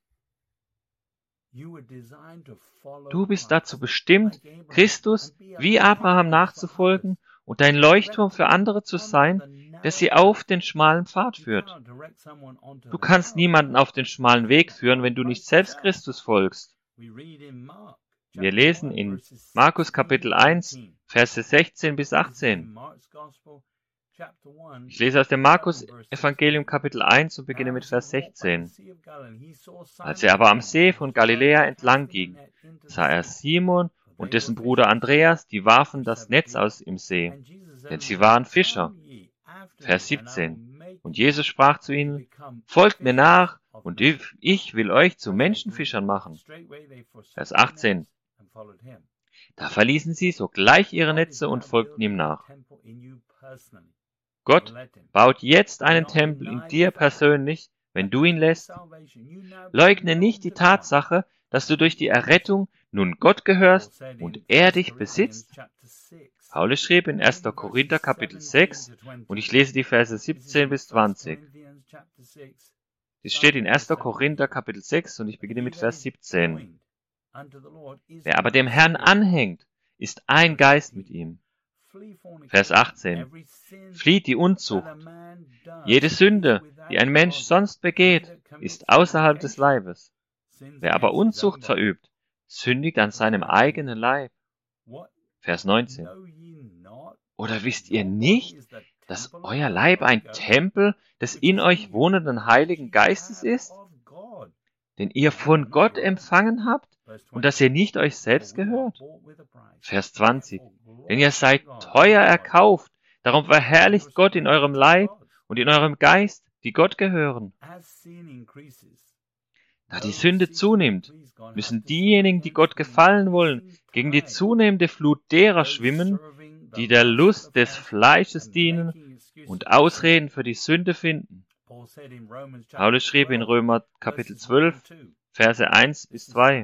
Du bist dazu bestimmt, Christus wie Abraham nachzufolgen und ein Leuchtturm für andere zu sein, der sie auf den schmalen Pfad führt. Du kannst niemanden auf den schmalen Weg führen, wenn du nicht selbst Christus folgst. Wir lesen in Markus Kapitel 1, Verse 16 bis 18. Ich lese aus dem Markus-Evangelium Kapitel 1 und beginne mit Vers 16. Als er aber am See von Galiläa entlang ging, sah er Simon und dessen Bruder Andreas, die warfen das Netz aus im See, denn sie waren Fischer. Vers 17. Und Jesus sprach zu ihnen, folgt mir nach, und ich will euch zu Menschenfischern machen. Vers 18. Da verließen sie sogleich ihre Netze und folgten ihm nach. Gott baut jetzt einen Tempel in dir persönlich, wenn du ihn lässt. Leugne nicht die Tatsache, dass du durch die Errettung nun Gott gehörst und er dich besitzt. Paulus schrieb in 1. Korinther Kapitel 6 und ich lese die Verse 17 bis 20. Dies steht in 1. Korinther Kapitel 6 und ich beginne mit Vers 17. Wer aber dem Herrn anhängt, ist ein Geist mit ihm. Vers 18. Flieht die Unzucht. Jede Sünde, die ein Mensch sonst begeht, ist außerhalb des Leibes. Wer aber Unzucht verübt, sündigt an seinem eigenen Leib. Vers 19. Oder wisst ihr nicht, dass euer Leib ein Tempel des in euch wohnenden Heiligen Geistes ist, den ihr von Gott empfangen habt und dass ihr nicht euch selbst gehört? Vers 20. Denn ihr seid teuer erkauft, darum verherrlicht Gott in eurem Leib und in eurem Geist, die Gott gehören. Da die Sünde zunimmt, müssen diejenigen, die Gott gefallen wollen, gegen die zunehmende Flut derer schwimmen, die der Lust des Fleisches dienen und Ausreden für die Sünde finden. Paulus schrieb in Römer Kapitel 12, Verse 1 bis 2.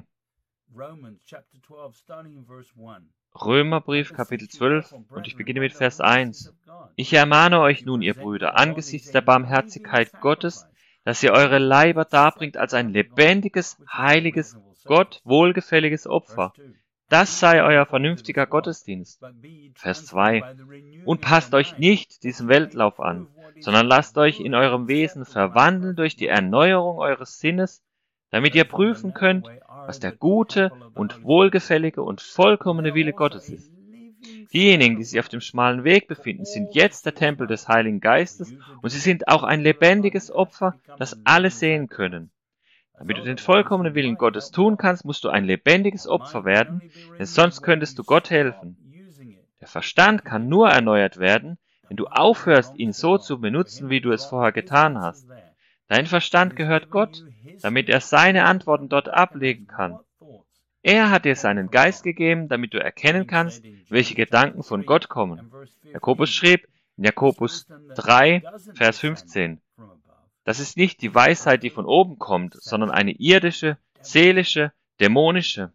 Römerbrief Kapitel 12 und ich beginne mit Vers 1. Ich ermahne euch nun, ihr Brüder, angesichts der Barmherzigkeit Gottes, dass ihr eure Leiber darbringt als ein lebendiges, heiliges, Gott wohlgefälliges Opfer. Das sei euer vernünftiger Gottesdienst. Vers 2. Und passt euch nicht diesem Weltlauf an, sondern lasst euch in eurem Wesen verwandeln durch die Erneuerung eures Sinnes, damit ihr prüfen könnt, was der gute und wohlgefällige und vollkommene Wille Gottes ist. Diejenigen, die sich auf dem schmalen Weg befinden, sind jetzt der Tempel des Heiligen Geistes und sie sind auch ein lebendiges Opfer, das alle sehen können. Damit du den vollkommenen Willen Gottes tun kannst, musst du ein lebendiges Opfer werden, denn sonst könntest du Gott helfen. Der Verstand kann nur erneuert werden, wenn du aufhörst, ihn so zu benutzen, wie du es vorher getan hast. Dein Verstand gehört Gott, damit er seine Antworten dort ablegen kann. Er hat dir seinen Geist gegeben, damit du erkennen kannst, welche Gedanken von Gott kommen. Jakobus schrieb in Jakobus 3, Vers 15. Das ist nicht die Weisheit, die von oben kommt, sondern eine irdische, seelische, dämonische.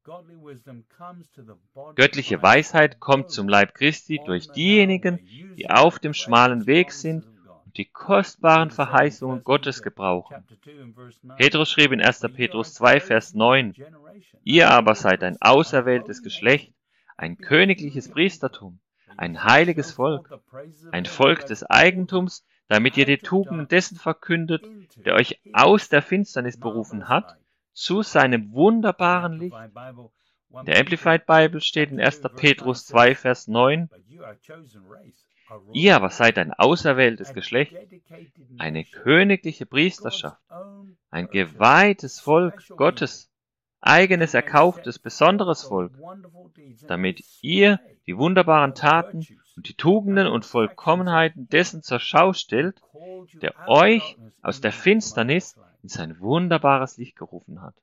Göttliche Weisheit kommt zum Leib Christi durch diejenigen, die auf dem schmalen Weg sind und die kostbaren Verheißungen Gottes gebrauchen. Petrus schrieb in 1. Petrus 2, Vers 9, ihr aber seid ein auserwähltes Geschlecht, ein königliches Priestertum, ein heiliges Volk, ein Volk des Eigentums, damit ihr die Tugenden dessen verkündet, der euch aus der Finsternis berufen hat, zu seinem wunderbaren Licht. In der Amplified Bible steht in 1. Petrus 2, Vers 9, ihr aber seid ein auserwähltes Geschlecht, eine königliche Priesterschaft, ein geweihtes Volk Gottes, eigenes erkauftes, besonderes Volk, damit ihr die wunderbaren Taten und die Tugenden und Vollkommenheiten dessen zur Schau stellt, der euch aus der Finsternis in sein wunderbares Licht gerufen hat.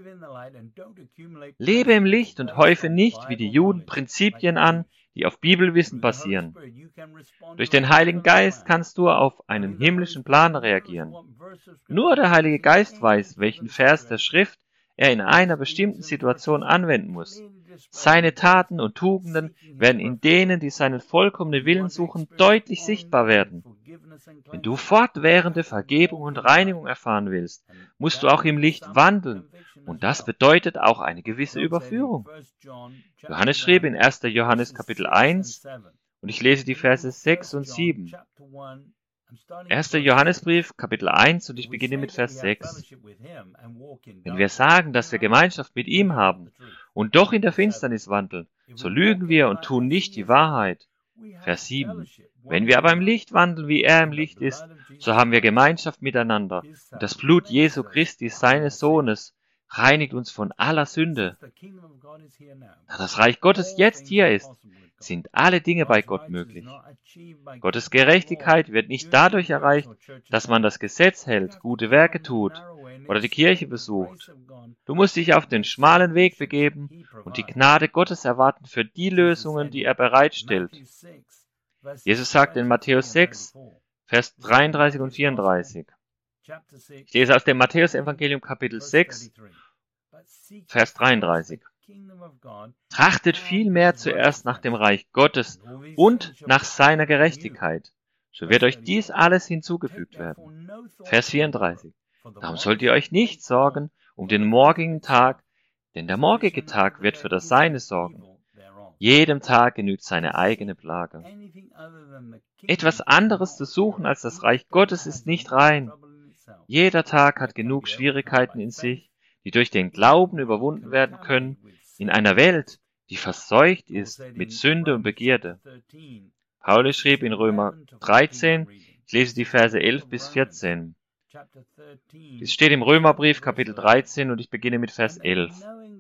Lebe im Licht und häufe nicht wie die Juden Prinzipien an, die auf Bibelwissen basieren. Durch den Heiligen Geist kannst du auf einen himmlischen Plan reagieren. Nur der Heilige Geist weiß, welchen Vers der Schrift er in einer bestimmten Situation anwenden muss. Seine Taten und Tugenden werden in denen, die seinen vollkommenen Willen suchen, deutlich sichtbar werden. Wenn du fortwährende Vergebung und Reinigung erfahren willst, musst du auch im Licht wandeln, und das bedeutet auch eine gewisse Überführung. Johannes schrieb in 1. Johannes Kapitel 1, und ich lese die Verse 6 und 7. 1. Johannesbrief, Kapitel 1, und ich beginne mit Vers 6. Wenn wir sagen, dass wir Gemeinschaft mit ihm haben und doch in der Finsternis wandeln, so lügen wir und tun nicht die Wahrheit. Vers 7. Wenn wir aber im Licht wandeln, wie er im Licht ist, so haben wir Gemeinschaft miteinander. Und das Blut Jesu Christi, seines Sohnes, reinigt uns von aller Sünde. Da das Reich Gottes jetzt hier ist, sind alle Dinge bei Gott möglich. Gottes Gerechtigkeit wird nicht dadurch erreicht, dass man das Gesetz hält, gute Werke tut oder die Kirche besucht. Du musst dich auf den schmalen Weg begeben und die Gnade Gottes erwarten für die Lösungen, die er bereitstellt. Jesus sagt in Matthäus 6, Vers 33 und 34. Ich lese aus dem Matthäus-Evangelium Kapitel 6, Vers 33. Trachtet vielmehr zuerst nach dem Reich Gottes und nach seiner Gerechtigkeit, so wird euch dies alles hinzugefügt werden. Vers 34. Darum sollt ihr euch nicht sorgen um den morgigen Tag, denn der morgige Tag wird für das Seine sorgen. Jedem Tag genügt seine eigene Plage. Etwas anderes zu suchen als das Reich Gottes ist nicht rein. Jeder Tag hat genug Schwierigkeiten in sich, die durch den Glauben überwunden werden können, in einer Welt, die verseucht ist mit Sünde und Begierde. Paulus schrieb in Römer 13, ich lese die Verse 11 bis 14. Es steht im Römerbrief Kapitel 13 und ich beginne mit Vers 11.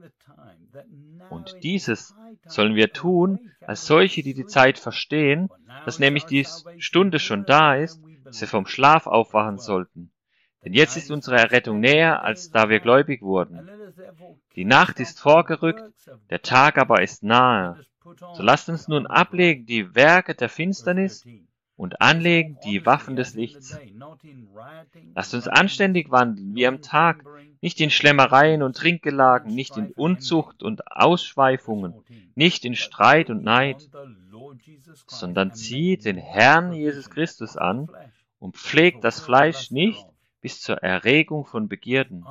Und dieses sollen wir tun, als solche, die die Zeit verstehen, dass nämlich die Stunde schon da ist, dass wir vom Schlaf aufwachen sollten. Denn jetzt ist unsere Errettung näher, als da wir gläubig wurden. Die Nacht ist vorgerückt, der Tag aber ist nahe. So lasst uns nun ablegen die Werke der Finsternis und anlegen die Waffen des Lichts. Lasst uns anständig wandeln, wie am Tag, nicht in Schlemmereien und Trinkgelagen, nicht in Unzucht und Ausschweifungen, nicht in Streit und Neid, sondern zieht den Herrn Jesus Christus an und pflegt das Fleisch nicht bis zur Erregung von Begierden.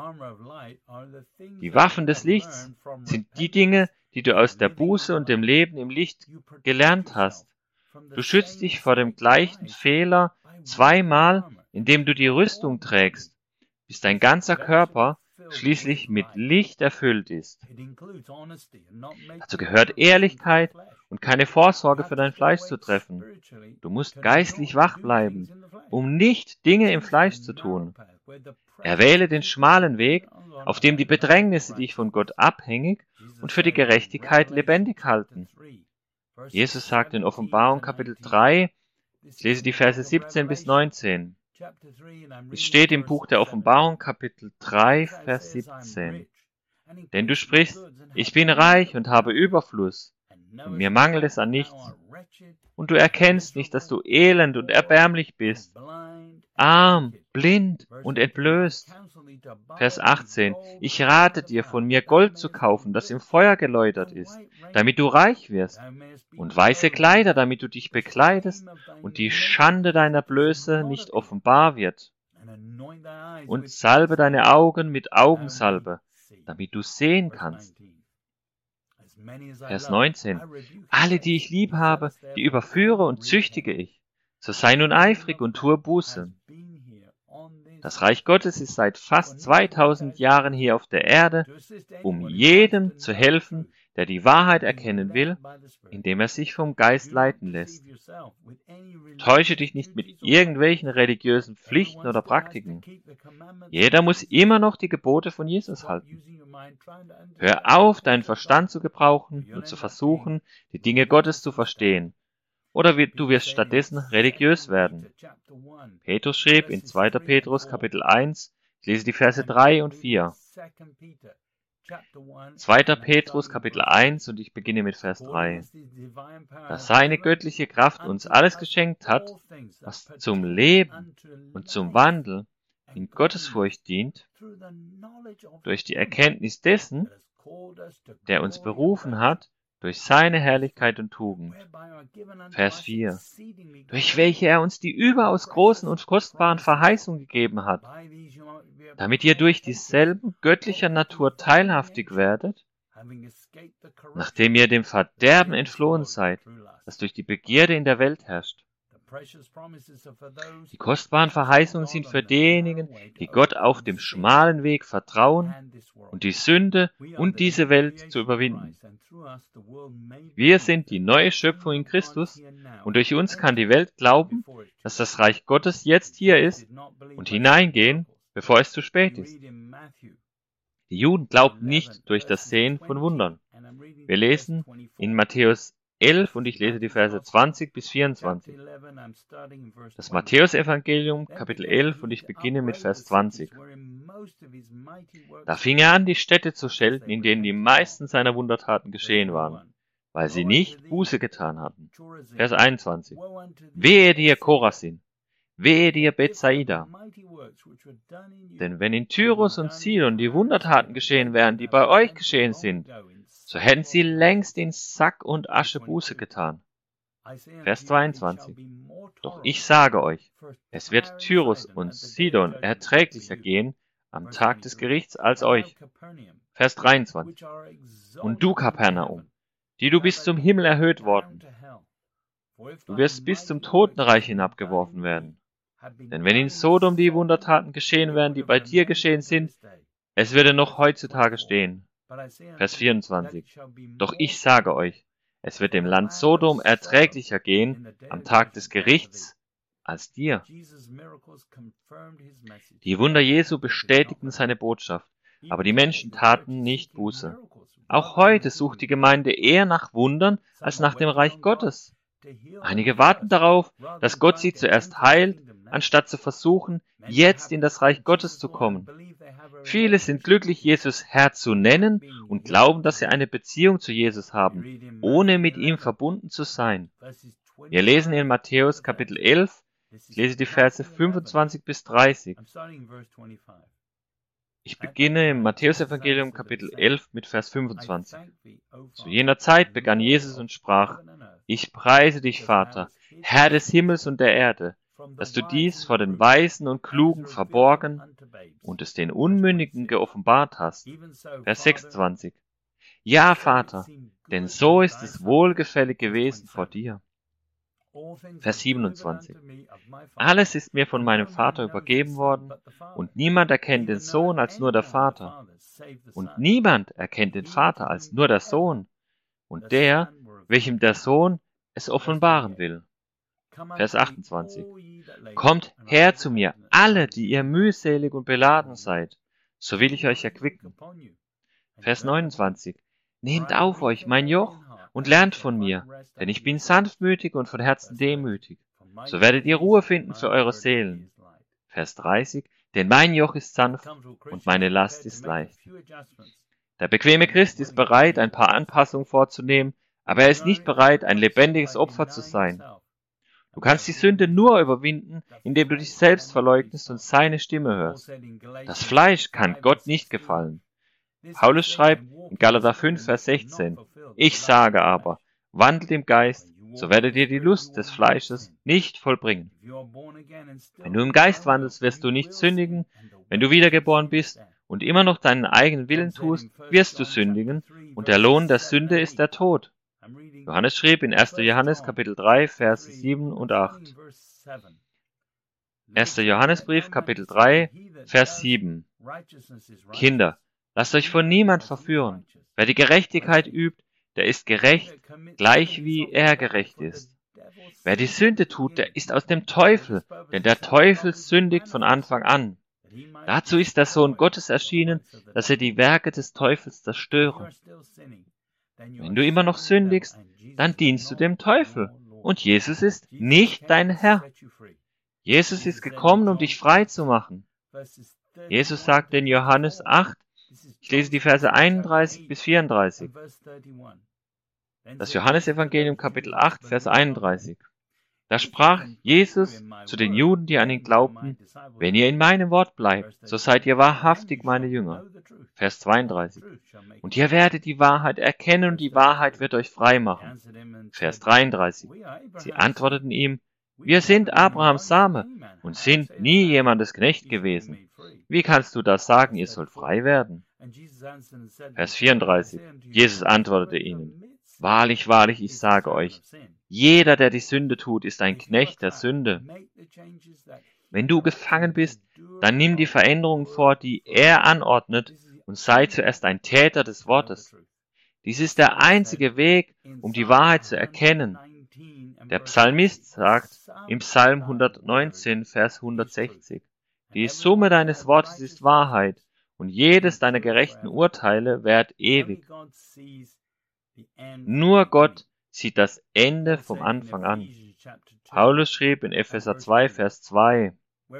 Die Waffen des Lichts sind die Dinge, die du aus der Buße und dem Leben im Licht gelernt hast. Du schützt dich vor dem gleichen Fehler zweimal, indem du die Rüstung trägst, bis dein ganzer Körper schließlich mit Licht erfüllt ist. Dazu gehört Ehrlichkeit und keine Vorsorge für dein Fleisch zu treffen. Du musst geistlich wach bleiben, um nicht Dinge im Fleisch zu tun. Erwähle den schmalen Weg, auf dem die Bedrängnisse dich von Gott abhängig und für die Gerechtigkeit lebendig halten. Jesus sagt in Offenbarung Kapitel 3, ich lese die Verse 17 bis 19. Es steht im Buch der Offenbarung Kapitel 3, Vers 17. Denn du sprichst, ich bin reich und habe Überfluss, und mir mangelt es an nichts. Und du erkennst nicht, dass du elend und erbärmlich bist, arm, blind und entblößt. Vers 18. Ich rate dir, von mir Gold zu kaufen, das im Feuer geläutert ist, damit du reich wirst, und weiße Kleider, damit du dich bekleidest und die Schande deiner Blöße nicht offenbar wird. Und salbe deine Augen mit Augensalbe, damit du sehen kannst. Vers 19. Alle, die ich lieb habe, die überführe und züchtige ich. So sei nun eifrig und tue Buße. Das Reich Gottes ist seit fast 2000 Jahren hier auf der Erde, um jedem zu helfen, der die Wahrheit erkennen will, indem er sich vom Geist leiten lässt. Täusche dich nicht mit irgendwelchen religiösen Pflichten oder Praktiken. Jeder muss immer noch die Gebote von Jesus halten. Hör auf, deinen Verstand zu gebrauchen und zu versuchen, die Dinge Gottes zu verstehen. Oder du wirst stattdessen religiös werden. Petrus schrieb in 2. Petrus Kapitel 1, ich lese die Verse 3 und 4. 2. Petrus Kapitel 1 und ich beginne mit Vers 3. Dass seine göttliche Kraft uns alles geschenkt hat, was zum Leben und zum Wandel in Gottesfurcht dient, durch die Erkenntnis dessen, der uns berufen hat, durch seine Herrlichkeit und Tugend. Vers 4. Durch welche er uns die überaus großen und kostbaren Verheißungen gegeben hat, damit ihr durch dieselben göttlicher Natur teilhaftig werdet, nachdem ihr dem Verderben entflohen seid, das durch die Begierde in der Welt herrscht. Die kostbaren Verheißungen sind für diejenigen, die Gott auf dem schmalen Weg vertrauen und die Sünde und diese Welt zu überwinden. Wir sind die neue Schöpfung in Christus und durch uns kann die Welt glauben, dass das Reich Gottes jetzt hier ist und hineingehen, bevor es zu spät ist. Die Juden glaubten nicht durch das Sehen von Wundern. Wir lesen in Matthäus 11 und ich lese die Verse 20 bis 24. Das Matthäusevangelium, Kapitel 11 und ich beginne mit Vers 20. Da fing er an, die Städte zu schelten, in denen die meisten seiner Wundertaten geschehen waren, weil sie nicht Buße getan hatten. Vers 21. Wehe dir, Chorazin! Wehe dir, Bethsaida! Denn wenn in Tyrus und Sidon die Wundertaten geschehen wären, die bei euch geschehen sind, so hätten sie längst in Sack und Asche Buße getan. Vers 22. Doch ich sage euch, es wird Tyrus und Sidon erträglicher gehen am Tag des Gerichts als euch. Vers 23. Und du, Kapernaum, die du bis zum Himmel erhöht worden, du wirst bis zum Totenreich hinabgeworfen werden. Denn wenn in Sodom die Wundertaten geschehen wären, die bei dir geschehen sind, es würde noch heutzutage stehen. Vers 24. Doch ich sage euch, es wird dem Land Sodom erträglicher gehen am Tag des Gerichts als dir. Die Wunder Jesu bestätigten seine Botschaft, aber die Menschen taten nicht Buße. Auch heute sucht die Gemeinde eher nach Wundern als nach dem Reich Gottes. Einige warten darauf, dass Gott sie zuerst heilt, anstatt zu versuchen, jetzt in das Reich Gottes zu kommen. Viele sind glücklich, Jesus Herr zu nennen und glauben, dass sie eine Beziehung zu Jesus haben, ohne mit ihm verbunden zu sein. Wir lesen in Matthäus Kapitel 11, ich lese die Verse 25 bis 30. Ich beginne im Matthäusevangelium Kapitel 11 mit Vers 25. Zu jener Zeit begann Jesus und sprach: Ich preise dich, Vater, Herr des Himmels und der Erde, dass du dies vor den Weisen und Klugen verborgen und es den Unmündigen geoffenbart hast. Vers 26. Ja, Vater, denn so ist es wohlgefällig gewesen vor dir. Vers 27. Alles ist mir von meinem Vater übergeben worden, und niemand erkennt den Sohn als nur der Vater. Und niemand erkennt den Vater als nur der Sohn, und der, welchem der Sohn es offenbaren will. Vers 28. Kommt her zu mir, alle, die ihr mühselig und beladen seid, so will ich euch erquicken. Vers 29. Nehmt auf euch mein Joch und lernt von mir, denn ich bin sanftmütig und von Herzen demütig. So werdet ihr Ruhe finden für eure Seelen. Vers 30. Denn mein Joch ist sanft und meine Last ist leicht. Der bequeme Christ ist bereit, ein paar Anpassungen vorzunehmen, aber er ist nicht bereit, ein lebendiges Opfer zu sein. Du kannst die Sünde nur überwinden, indem du dich selbst verleugnest und seine Stimme hörst. Das Fleisch kann Gott nicht gefallen. Paulus schreibt in Galater 5, Vers 16, Ich sage aber, wandelt im Geist, so werdet ihr die Lust des Fleisches nicht vollbringen. Wenn du im Geist wandelst, wirst du nicht sündigen. Wenn du wiedergeboren bist und immer noch deinen eigenen Willen tust, wirst du sündigen, und der Lohn der Sünde ist der Tod. Johannes schrieb in 1. Johannes Kapitel 3, Verse 7 und 8. 1. Johannesbrief, Kapitel 3, Vers 7. Kinder, lasst euch von niemand verführen. Wer die Gerechtigkeit übt, der ist gerecht, gleich wie er gerecht ist. Wer die Sünde tut, der ist aus dem Teufel, denn der Teufel sündigt von Anfang an. Dazu ist der Sohn Gottes erschienen, dass er die Werke des Teufels zerstöre. Wenn du immer noch sündigst, dann dienst du dem Teufel, und Jesus ist nicht dein Herr. Jesus ist gekommen, um dich frei zu machen. Jesus sagte in Johannes 8, ich lese die Verse 31 bis 34. Das Johannesevangelium Kapitel 8, Vers 31. Da sprach Jesus zu den Juden, die an ihn glaubten, wenn ihr in meinem Wort bleibt, so seid ihr wahrhaftig meine Jünger. Vers 32. Und ihr werdet die Wahrheit erkennen und die Wahrheit wird euch frei machen. Vers 33. Sie antworteten ihm, wir sind Abrahams Same und sind nie jemandes Knecht gewesen. Wie kannst du das sagen, ihr sollt frei werden? Vers 34. Jesus antwortete ihnen, wahrlich, wahrlich, ich sage euch, Jeder, der die Sünde tut, ist ein Knecht der Sünde. Wenn du gefangen bist, dann nimm die Veränderungen vor, die er anordnet, und sei zuerst ein Täter des Wortes. Dies ist der einzige Weg, um die Wahrheit zu erkennen. Der Psalmist sagt im Psalm 119, Vers 160, die Summe deines Wortes ist Wahrheit, und jedes deiner gerechten Urteile währt ewig. Nur Gott sieht das Ende vom Anfang an. Paulus schrieb in Epheser 2, Vers 2,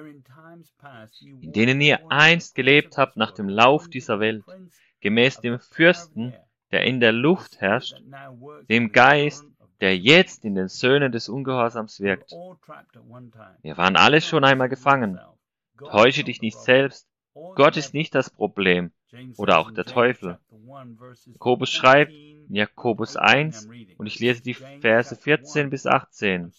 in denen ihr einst gelebt habt nach dem Lauf dieser Welt, gemäß dem Fürsten, der in der Luft herrscht, dem Geist, der jetzt in den Söhnen des Ungehorsams wirkt. Wir waren alle schon einmal gefangen. Täusche dich nicht selbst. Gott ist nicht das Problem oder auch der Teufel. Jakobus schreibt in Jakobus 1, und ich lese die Verse 14 bis 18.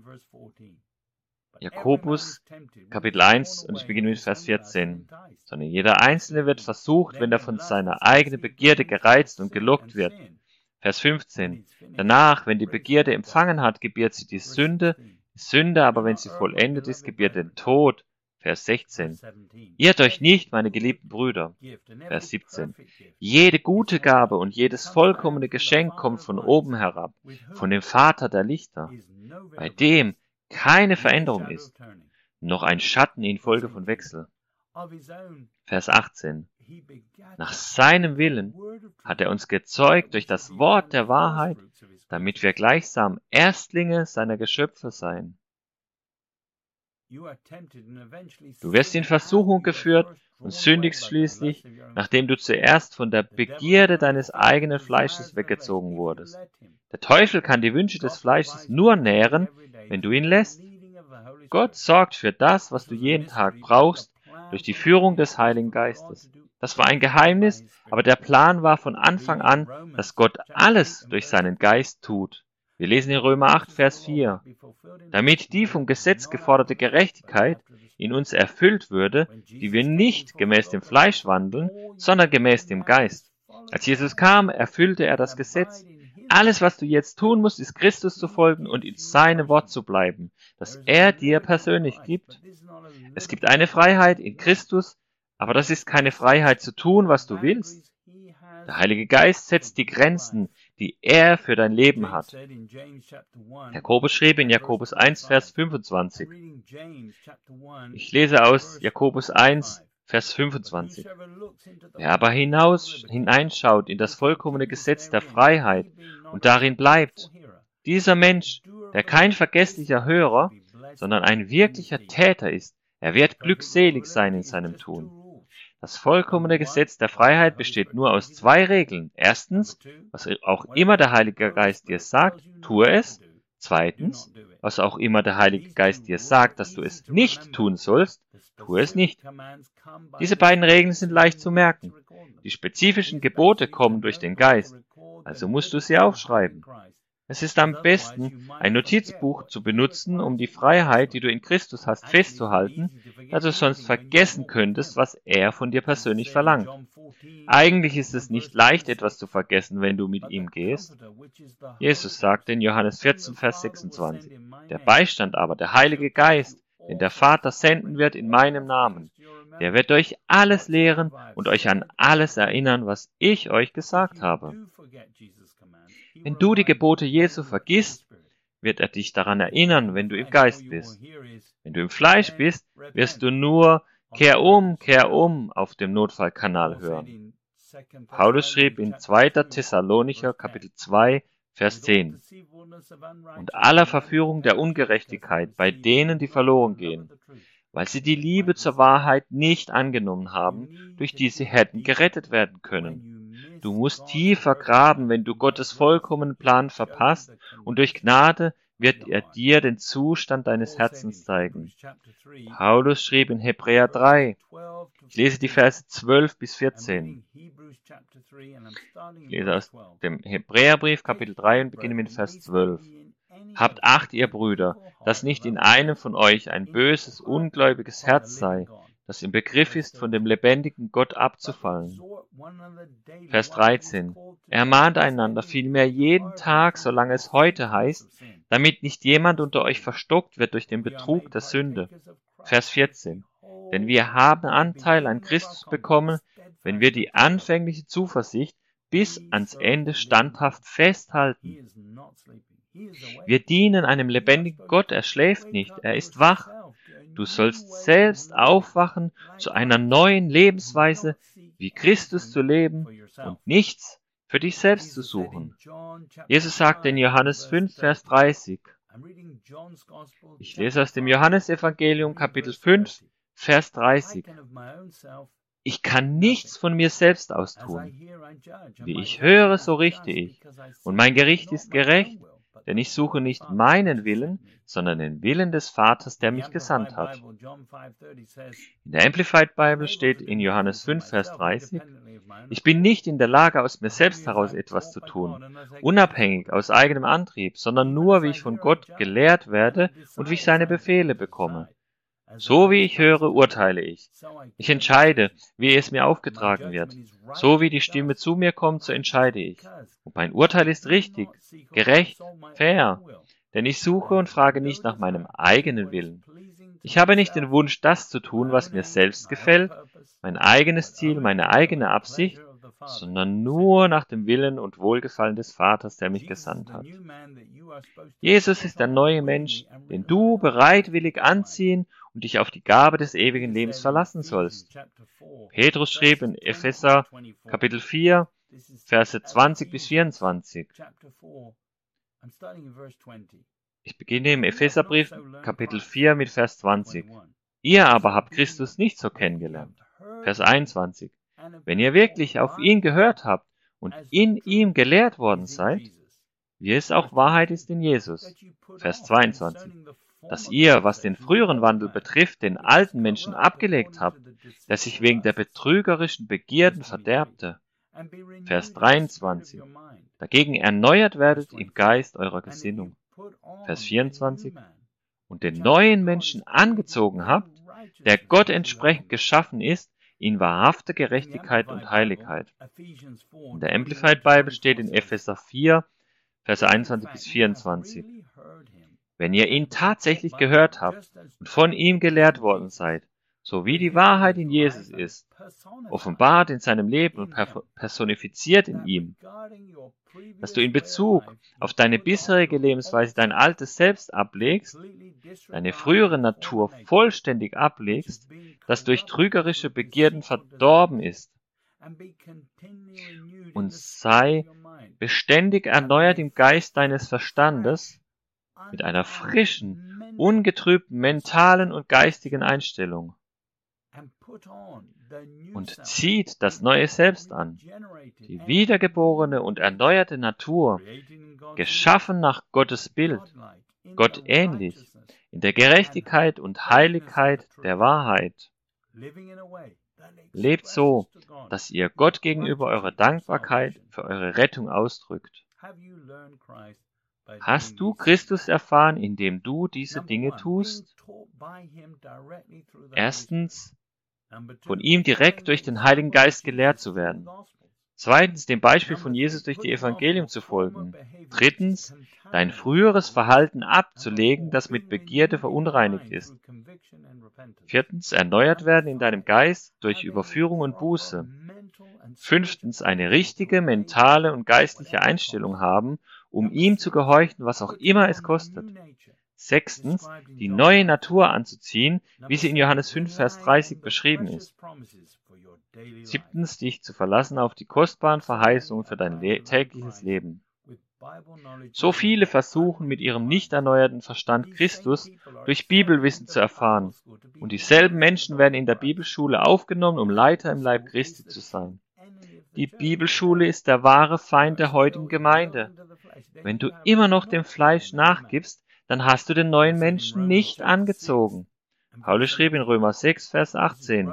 Jakobus, Kapitel 1, und ich beginne mit Vers 14. Sondern jeder Einzelne wird versucht, wenn er von seiner eigenen Begierde gereizt und gelockt wird. Vers 15. Danach, wenn die Begierde empfangen hat, gebiert sie die Sünde aber, wenn sie vollendet ist, gebiert den Tod. Vers 16. Irrt euch nicht, meine geliebten Brüder. Vers 17. Jede gute Gabe und jedes vollkommene Geschenk kommt von oben herab, von dem Vater der Lichter, bei dem keine Veränderung ist, noch ein Schatten infolge von Wechsel. Vers 18. Nach seinem Willen hat er uns gezeugt durch das Wort der Wahrheit, damit wir gleichsam Erstlinge seiner Geschöpfe seien. Du wirst in Versuchung geführt und sündigst schließlich, nachdem du zuerst von der Begierde deines eigenen Fleisches weggezogen wurdest. Der Teufel kann die Wünsche des Fleisches nur nähren, wenn du ihn lässt. Gott sorgt für das, was du jeden Tag brauchst, durch die Führung des Heiligen Geistes. Das war ein Geheimnis, aber der Plan war von Anfang an, dass Gott alles durch seinen Geist tut. Wir lesen in Römer 8, Vers 4. Damit die vom Gesetz geforderte Gerechtigkeit in uns erfüllt würde, die wir nicht gemäß dem Fleisch wandeln, sondern gemäß dem Geist. Als Jesus kam, erfüllte er das Gesetz. Alles, was du jetzt tun musst, ist Christus zu folgen und in seinem Wort zu bleiben, das er dir persönlich gibt. Es gibt eine Freiheit in Christus, aber das ist keine Freiheit zu tun, was du willst. Der Heilige Geist setzt die Grenzen, die er für dein Leben hat. Jakobus schrieb in Jakobus 1, Vers 25. Ich lese aus Jakobus 1, Vers 25. Wer aber hineinschaut in das vollkommene Gesetz der Freiheit und darin bleibt, dieser Mensch, der kein vergesslicher Hörer, sondern ein wirklicher Täter ist, er wird glückselig sein in seinem Tun. Das vollkommene Gesetz der Freiheit besteht nur aus zwei Regeln. Erstens, was auch immer der Heilige Geist dir sagt, tue es. Zweitens, was auch immer der Heilige Geist dir sagt, dass du es nicht tun sollst, tue es nicht. Diese beiden Regeln sind leicht zu merken. Die spezifischen Gebote kommen durch den Geist, also musst du sie aufschreiben. Es ist am besten, ein Notizbuch zu benutzen, um die Freiheit, die du in Christus hast, festzuhalten, da du sonst vergessen könntest, was er von dir persönlich verlangt. Eigentlich ist es nicht leicht, etwas zu vergessen, wenn du mit ihm gehst. Jesus sagte in Johannes 14, Vers 26, der Beistand aber, der Heilige Geist, den der Vater senden wird in meinem Namen, der wird euch alles lehren und euch an alles erinnern, was ich euch gesagt habe. Wenn du die Gebote Jesu vergisst, wird er dich daran erinnern, wenn du im Geist bist. Wenn du im Fleisch bist, wirst du nur Kehr um auf dem Notfallkanal hören. Paulus schrieb in 2. Thessalonicher Kapitel 2, Vers 10. Und aller Verführung der Ungerechtigkeit bei denen, die verloren gehen, weil sie die Liebe zur Wahrheit nicht angenommen haben, durch die sie hätten gerettet werden können. Du musst tiefer graben, wenn du Gottes vollkommenen Plan verpasst, und durch Gnade wird er dir den Zustand deines Herzens zeigen. Paulus schrieb in Hebräer 3, ich lese die Verse 12 bis 14. Ich lese aus dem Hebräerbrief, Kapitel 3 und beginne mit Vers 12. Habt Acht, ihr Brüder, dass nicht in einem von euch ein böses, ungläubiges Herz sei, das im Begriff ist, von dem lebendigen Gott abzufallen. Vers 13. Ermahnt einander vielmehr jeden Tag, solange es heute heißt, damit nicht jemand unter euch verstockt wird durch den Betrug der Sünde. Vers 14. Denn wir haben Anteil an Christus bekommen, wenn wir die anfängliche Zuversicht bis ans Ende standhaft festhalten. Wir dienen einem lebendigen Gott, er schläft nicht, er ist wach. Du sollst selbst aufwachen zu einer neuen Lebensweise, wie Christus zu leben und nichts für dich selbst zu suchen. Jesus sagte in Johannes 5, Vers 30. Ich lese aus dem Johannesevangelium, Kapitel 5, Vers 30. Ich kann nichts von mir selbst aus tun. Wie ich höre, so richte ich. Und mein Gericht ist gerecht, denn ich suche nicht meinen Willen, sondern den Willen des Vaters, der mich gesandt hat. In der Amplified Bible steht in Johannes 5, Vers 30, ich bin nicht in der Lage, aus mir selbst heraus etwas zu tun, unabhängig aus eigenem Antrieb, sondern nur, wie ich von Gott gelehrt werde und wie ich seine Befehle bekomme. So wie ich höre, urteile ich. Ich entscheide, wie es mir aufgetragen wird. So wie die Stimme zu mir kommt, so entscheide ich. Und mein Urteil ist richtig, gerecht, fair, denn ich suche und frage nicht nach meinem eigenen Willen. Ich habe nicht den Wunsch, das zu tun, was mir selbst gefällt, mein eigenes Ziel, meine eigene Absicht, sondern nur nach dem Willen und Wohlgefallen des Vaters, der mich gesandt hat. Jesus ist der neue Mensch, den du bereitwillig anziehen und dich auf die Gabe des ewigen Lebens verlassen sollst. Petrus schrieb in Epheser Kapitel 4, Verse 20 bis 24. Ich beginne im Epheserbrief Kapitel 4 mit Vers 20. Ihr aber habt Christus nicht so kennengelernt. Vers 21. Wenn ihr wirklich auf ihn gehört habt und in ihm gelehrt worden seid, wie es auch Wahrheit ist in Jesus. Vers 22. Dass ihr, was den früheren Wandel betrifft, den alten Menschen abgelegt habt, der sich wegen der betrügerischen Begierden verderbte. Vers 23. Dagegen erneuert werdet im Geist eurer Gesinnung. Vers 24. Und den neuen Menschen angezogen habt, der Gott entsprechend geschaffen ist, in wahrhafte Gerechtigkeit und Heiligkeit. In der Amplified Bible steht in Epheser 4, Verse 21 bis 24. Wenn ihr ihn tatsächlich gehört habt und von ihm gelehrt worden seid, so wie die Wahrheit in Jesus ist, offenbart in seinem Leben und personifiziert in ihm, dass du in Bezug auf deine bisherige Lebensweise dein altes Selbst ablegst, deine frühere Natur vollständig ablegst, das durch trügerische Begierden verdorben ist, und sei beständig erneuert im Geist deines Verstandes mit einer frischen, ungetrübten mentalen und geistigen Einstellung. Und zieht das neue Selbst an, die wiedergeborene und erneuerte Natur, geschaffen nach Gottes Bild, Gott ähnlich, in der Gerechtigkeit und Heiligkeit der Wahrheit. Lebt so, dass ihr Gott gegenüber eure Dankbarkeit für eure Rettung ausdrückt. Hast du Christus erfahren, indem du diese Dinge tust? Erstens, von ihm direkt durch den Heiligen Geist gelehrt zu werden. Zweitens, dem Beispiel von Jesus durch die Evangelien zu folgen. Drittens, dein früheres Verhalten abzulegen, das mit Begierde verunreinigt ist. Viertens, erneuert werden in deinem Geist durch Überführung und Buße. Fünftens, eine richtige mentale und geistliche Einstellung haben, um ihm zu gehorchen, was auch immer es kostet. Sechstens, die neue Natur anzuziehen, wie sie in Johannes 5, Vers 30 beschrieben ist. Siebtens, dich zu verlassen auf die kostbaren Verheißungen für dein tägliches Leben. So viele versuchen mit ihrem nicht erneuerten Verstand Christus durch Bibelwissen zu erfahren, und dieselben Menschen werden in der Bibelschule aufgenommen, um Leiter im Leib Christi zu sein. Die Bibelschule ist der wahre Feind der heutigen Gemeinde. Wenn du immer noch dem Fleisch nachgibst, dann hast du den neuen Menschen nicht angezogen. Paulus schrieb in Römer 6, Vers 18.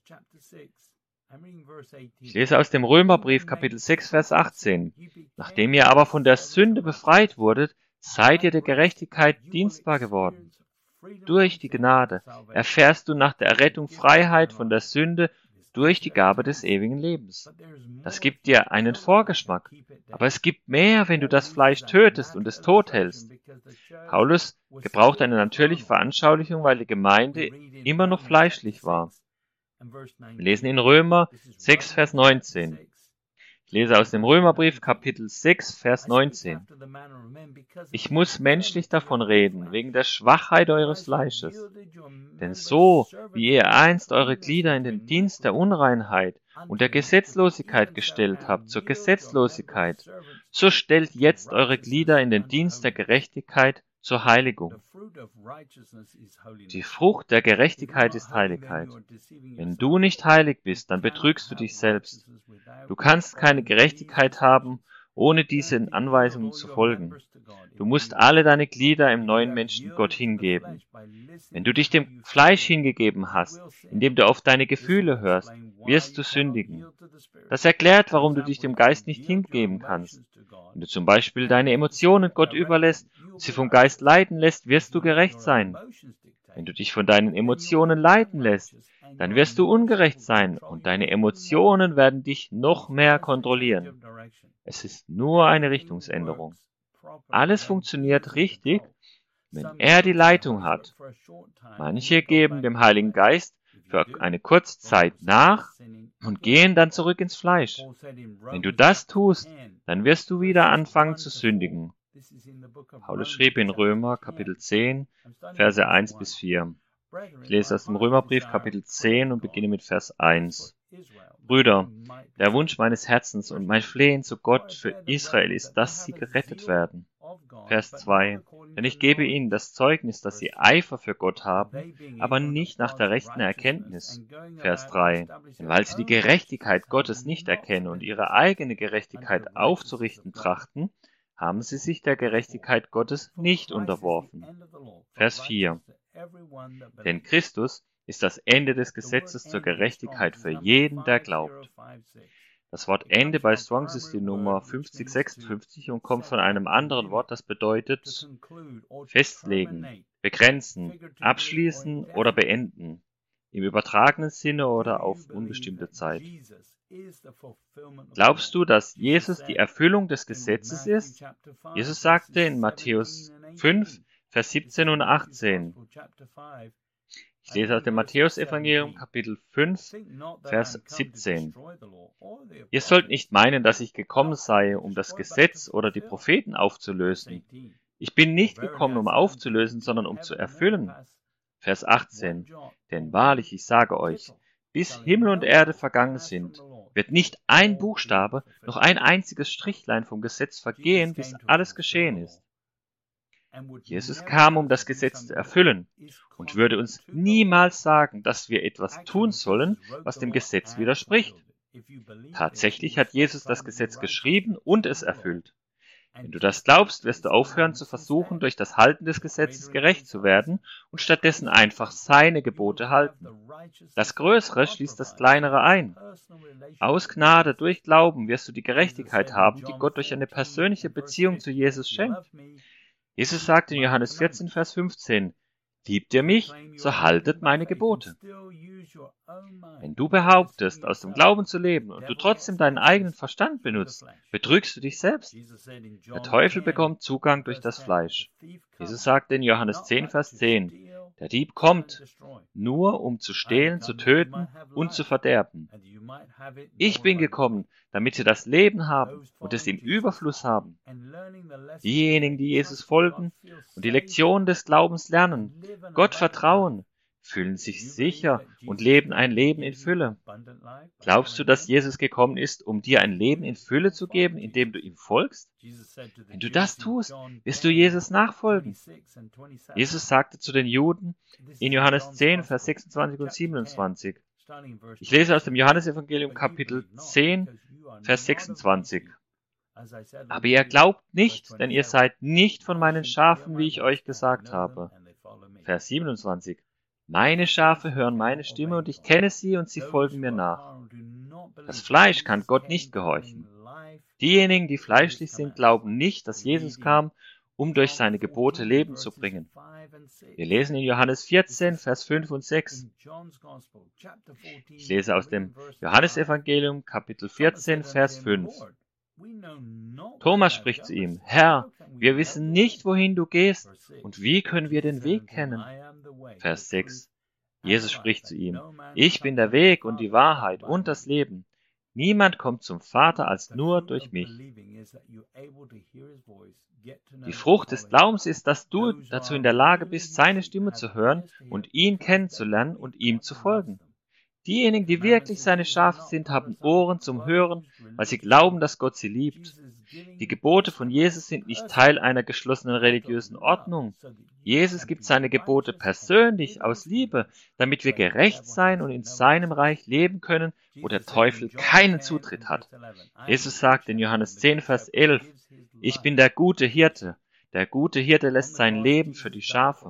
Ich lese aus dem Römerbrief Kapitel 6, Vers 18. Nachdem ihr aber von der Sünde befreit wurdet, seid ihr der Gerechtigkeit dienstbar geworden. Durch die Gnade erfährst du nach der Errettung Freiheit von der Sünde durch die Gabe des ewigen Lebens. Das gibt dir einen Vorgeschmack, aber es gibt mehr, wenn du das Fleisch tötest und es tot hältst. Paulus gebraucht eine natürliche Veranschaulichung, weil die Gemeinde immer noch fleischlich war. Wir lesen in Römer 6, Vers 19. Ich lese aus dem Römerbrief Kapitel 6, Vers 19. Ich muss menschlich davon reden, wegen der Schwachheit eures Fleisches. Denn so, wie ihr einst eure Glieder in den Dienst der Unreinheit und der Gesetzlosigkeit gestellt habt, zur Gesetzlosigkeit, so stellt jetzt eure Glieder in den Dienst der Gerechtigkeit zur Heiligung. Die Frucht der Gerechtigkeit ist Heiligkeit. Wenn du nicht heilig bist, dann betrügst du dich selbst. Du kannst keine Gerechtigkeit haben, ohne diesen Anweisungen zu folgen. Du musst alle deine Glieder im neuen Menschen Gott hingeben. Wenn du dich dem Fleisch hingegeben hast, indem du auf deine Gefühle hörst, wirst du sündigen. Das erklärt, warum du dich dem Geist nicht hingeben kannst. Wenn du zum Beispiel deine Emotionen Gott überlässt und sie vom Geist leiten lässt, wirst du gerecht sein. Wenn du dich von deinen Emotionen leiten lässt, dann wirst du ungerecht sein und deine Emotionen werden dich noch mehr kontrollieren. Es ist nur eine Richtungsänderung. Alles funktioniert richtig, wenn er die Leitung hat. Manche geben dem Heiligen Geist für eine kurze Zeit nach und gehen dann zurück ins Fleisch. Wenn du das tust, dann wirst du wieder anfangen zu sündigen. Paulus schrieb in Römer Kapitel 10, Verse 1 bis 4. Ich lese aus dem Römerbrief Kapitel 10 und beginne mit Vers 1. Brüder, der Wunsch meines Herzens und mein Flehen zu Gott für Israel ist, dass sie gerettet werden. Vers 2. Denn ich gebe ihnen das Zeugnis, dass sie Eifer für Gott haben, aber nicht nach der rechten Erkenntnis. Vers 3. Denn weil sie die Gerechtigkeit Gottes nicht erkennen und ihre eigene Gerechtigkeit aufzurichten trachten, haben sie sich der Gerechtigkeit Gottes nicht unterworfen. Vers 4. Denn Christus ist das Ende des Gesetzes zur Gerechtigkeit für jeden, der glaubt. Das Wort Ende bei Strong's ist die Nummer 5056 und kommt von einem anderen Wort, das bedeutet festlegen, begrenzen, abschließen oder beenden, im übertragenen Sinne oder auf unbestimmte Zeit. Glaubst du, dass Jesus die Erfüllung des Gesetzes ist? Jesus sagte in Matthäus 5, Vers 17 und 18. Ich lese aus dem Matthäus-Evangelium, Kapitel 5, Vers 17. Ihr sollt nicht meinen, dass ich gekommen sei, um das Gesetz oder die Propheten aufzulösen. Ich bin nicht gekommen, um aufzulösen, sondern um zu erfüllen. Vers 18. Denn wahrlich, ich sage euch, bis Himmel und Erde vergangen sind, wird nicht ein Buchstabe, noch ein einziges Strichlein vom Gesetz vergehen, bis alles geschehen ist. Jesus kam, um das Gesetz zu erfüllen und würde uns niemals sagen, dass wir etwas tun sollen, was dem Gesetz widerspricht. Tatsächlich hat Jesus das Gesetz geschrieben und es erfüllt. Wenn du das glaubst, wirst du aufhören zu versuchen, durch das Halten des Gesetzes gerecht zu werden und stattdessen einfach seine Gebote halten. Das Größere schließt das Kleinere ein. Aus Gnade durch Glauben wirst du die Gerechtigkeit haben, die Gott durch eine persönliche Beziehung zu Jesus schenkt. Jesus sagt in Johannes 14, Vers 15, liebt ihr mich, so haltet meine Gebote. Wenn du behauptest, aus dem Glauben zu leben und du trotzdem deinen eigenen Verstand benutzt, betrügst du dich selbst. Der Teufel bekommt Zugang durch das Fleisch. Jesus sagte in Johannes 10, Vers 10, der Dieb kommt, nur um zu stehlen, zu töten und zu verderben. Ich bin gekommen, damit sie das Leben haben und es im Überfluss haben. Diejenigen, die Jesus folgen und die Lektionen des Glaubens lernen, Gott vertrauen, fühlen sich sicher und leben ein Leben in Fülle. Glaubst du, dass Jesus gekommen ist, um dir ein Leben in Fülle zu geben, indem du ihm folgst? Wenn du das tust, wirst du Jesus nachfolgen. Jesus sagte zu den Juden in Johannes 10, Vers 26 und 27. Ich lese aus dem Johannesevangelium Kapitel 10, Vers 26. Aber ihr glaubt nicht, denn ihr seid nicht von meinen Schafen, wie ich euch gesagt habe. Vers 27. Meine Schafe hören meine Stimme und ich kenne sie und sie folgen mir nach. Das Fleisch kann Gott nicht gehorchen. Diejenigen, die fleischlich sind, glauben nicht, dass Jesus kam, um durch seine Gebote Leben zu bringen. Wir lesen in Johannes 14, Vers 5 und 6. Ich lese aus dem Johannesevangelium, Kapitel 14, Vers 5. Thomas spricht zu ihm: Herr, wir wissen nicht, wohin du gehst, und wie können wir den Weg kennen? Vers 6. Jesus spricht zu ihm: Ich bin der Weg und die Wahrheit und das Leben. Niemand kommt zum Vater als nur durch mich. Die Frucht des Glaubens ist, dass du dazu in der Lage bist, seine Stimme zu hören und ihn kennenzulernen und ihm zu folgen. Diejenigen, die wirklich seine Schafe sind, haben Ohren zum Hören, weil sie glauben, dass Gott sie liebt. Die Gebote von Jesus sind nicht Teil einer geschlossenen religiösen Ordnung. Jesus gibt seine Gebote persönlich aus Liebe, damit wir gerecht sein und in seinem Reich leben können, wo der Teufel keinen Zutritt hat. Jesus sagt in Johannes 10, Vers 11, Ich bin der gute Hirte. Der gute Hirte lässt sein Leben für die Schafe.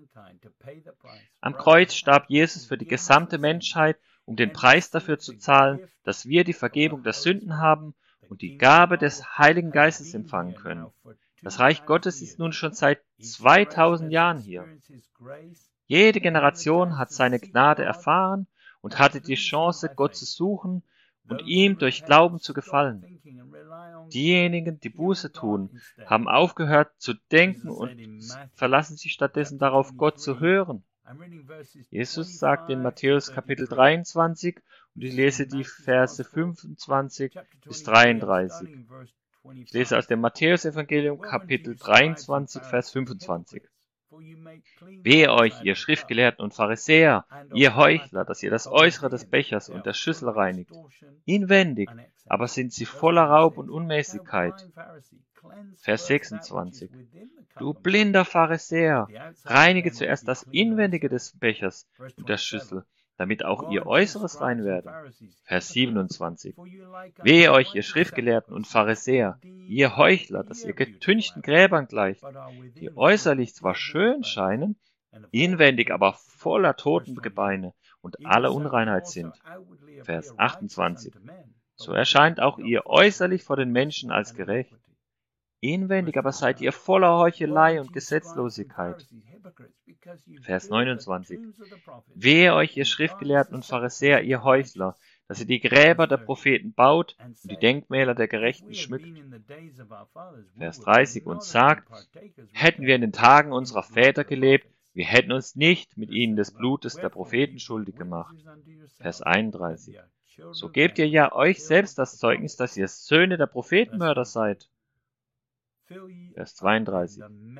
Am Kreuz starb Jesus für die gesamte Menschheit, um den Preis dafür zu zahlen, dass wir die Vergebung der Sünden haben und die Gabe des Heiligen Geistes empfangen können. Das Reich Gottes ist nun schon seit 2000 Jahren hier. Jede Generation hat seine Gnade erfahren und hatte die Chance, Gott zu suchen und ihm durch Glauben zu gefallen. Diejenigen, die Buße tun, haben aufgehört zu denken und verlassen sich stattdessen darauf, Gott zu hören. Jesus sagt in Matthäus Kapitel 23, und ich lese die Verse 25 bis 33. Ich lese aus dem Matthäus-Evangelium Kapitel 23, Vers 25. Wehe euch, ihr Schriftgelehrten und Pharisäer, ihr Heuchler, dass ihr das Äußere des Bechers und der Schüssel reinigt. Inwendig aber sind sie voller Raub und Unmäßigkeit. Vers 26. Du blinder Pharisäer, reinige zuerst das Inwendige des Bechers und der Schüssel, damit auch ihr Äußeres rein werde. Vers 27. Wehe euch, ihr Schriftgelehrten und Pharisäer, ihr Heuchler, dass ihr getünchten Gräbern gleicht, die äußerlich zwar schön scheinen, inwendig aber voller Totengebeine und aller Unreinheit sind. Vers 28. So erscheint auch ihr äußerlich vor den Menschen als gerecht. Inwendig aber seid ihr voller Heuchelei und Gesetzlosigkeit. Vers 29. Wehe euch, ihr Schriftgelehrten und Pharisäer, ihr Heuchler, dass ihr die Gräber der Propheten baut und die Denkmäler der Gerechten schmückt. Vers 30. Und sagt, hätten wir in den Tagen unserer Väter gelebt, wir hätten uns nicht mit ihnen des Blutes der Propheten schuldig gemacht. Vers 31. So gebt ihr ja euch selbst das Zeugnis, dass ihr Söhne der Prophetenmörder seid. Vers 32.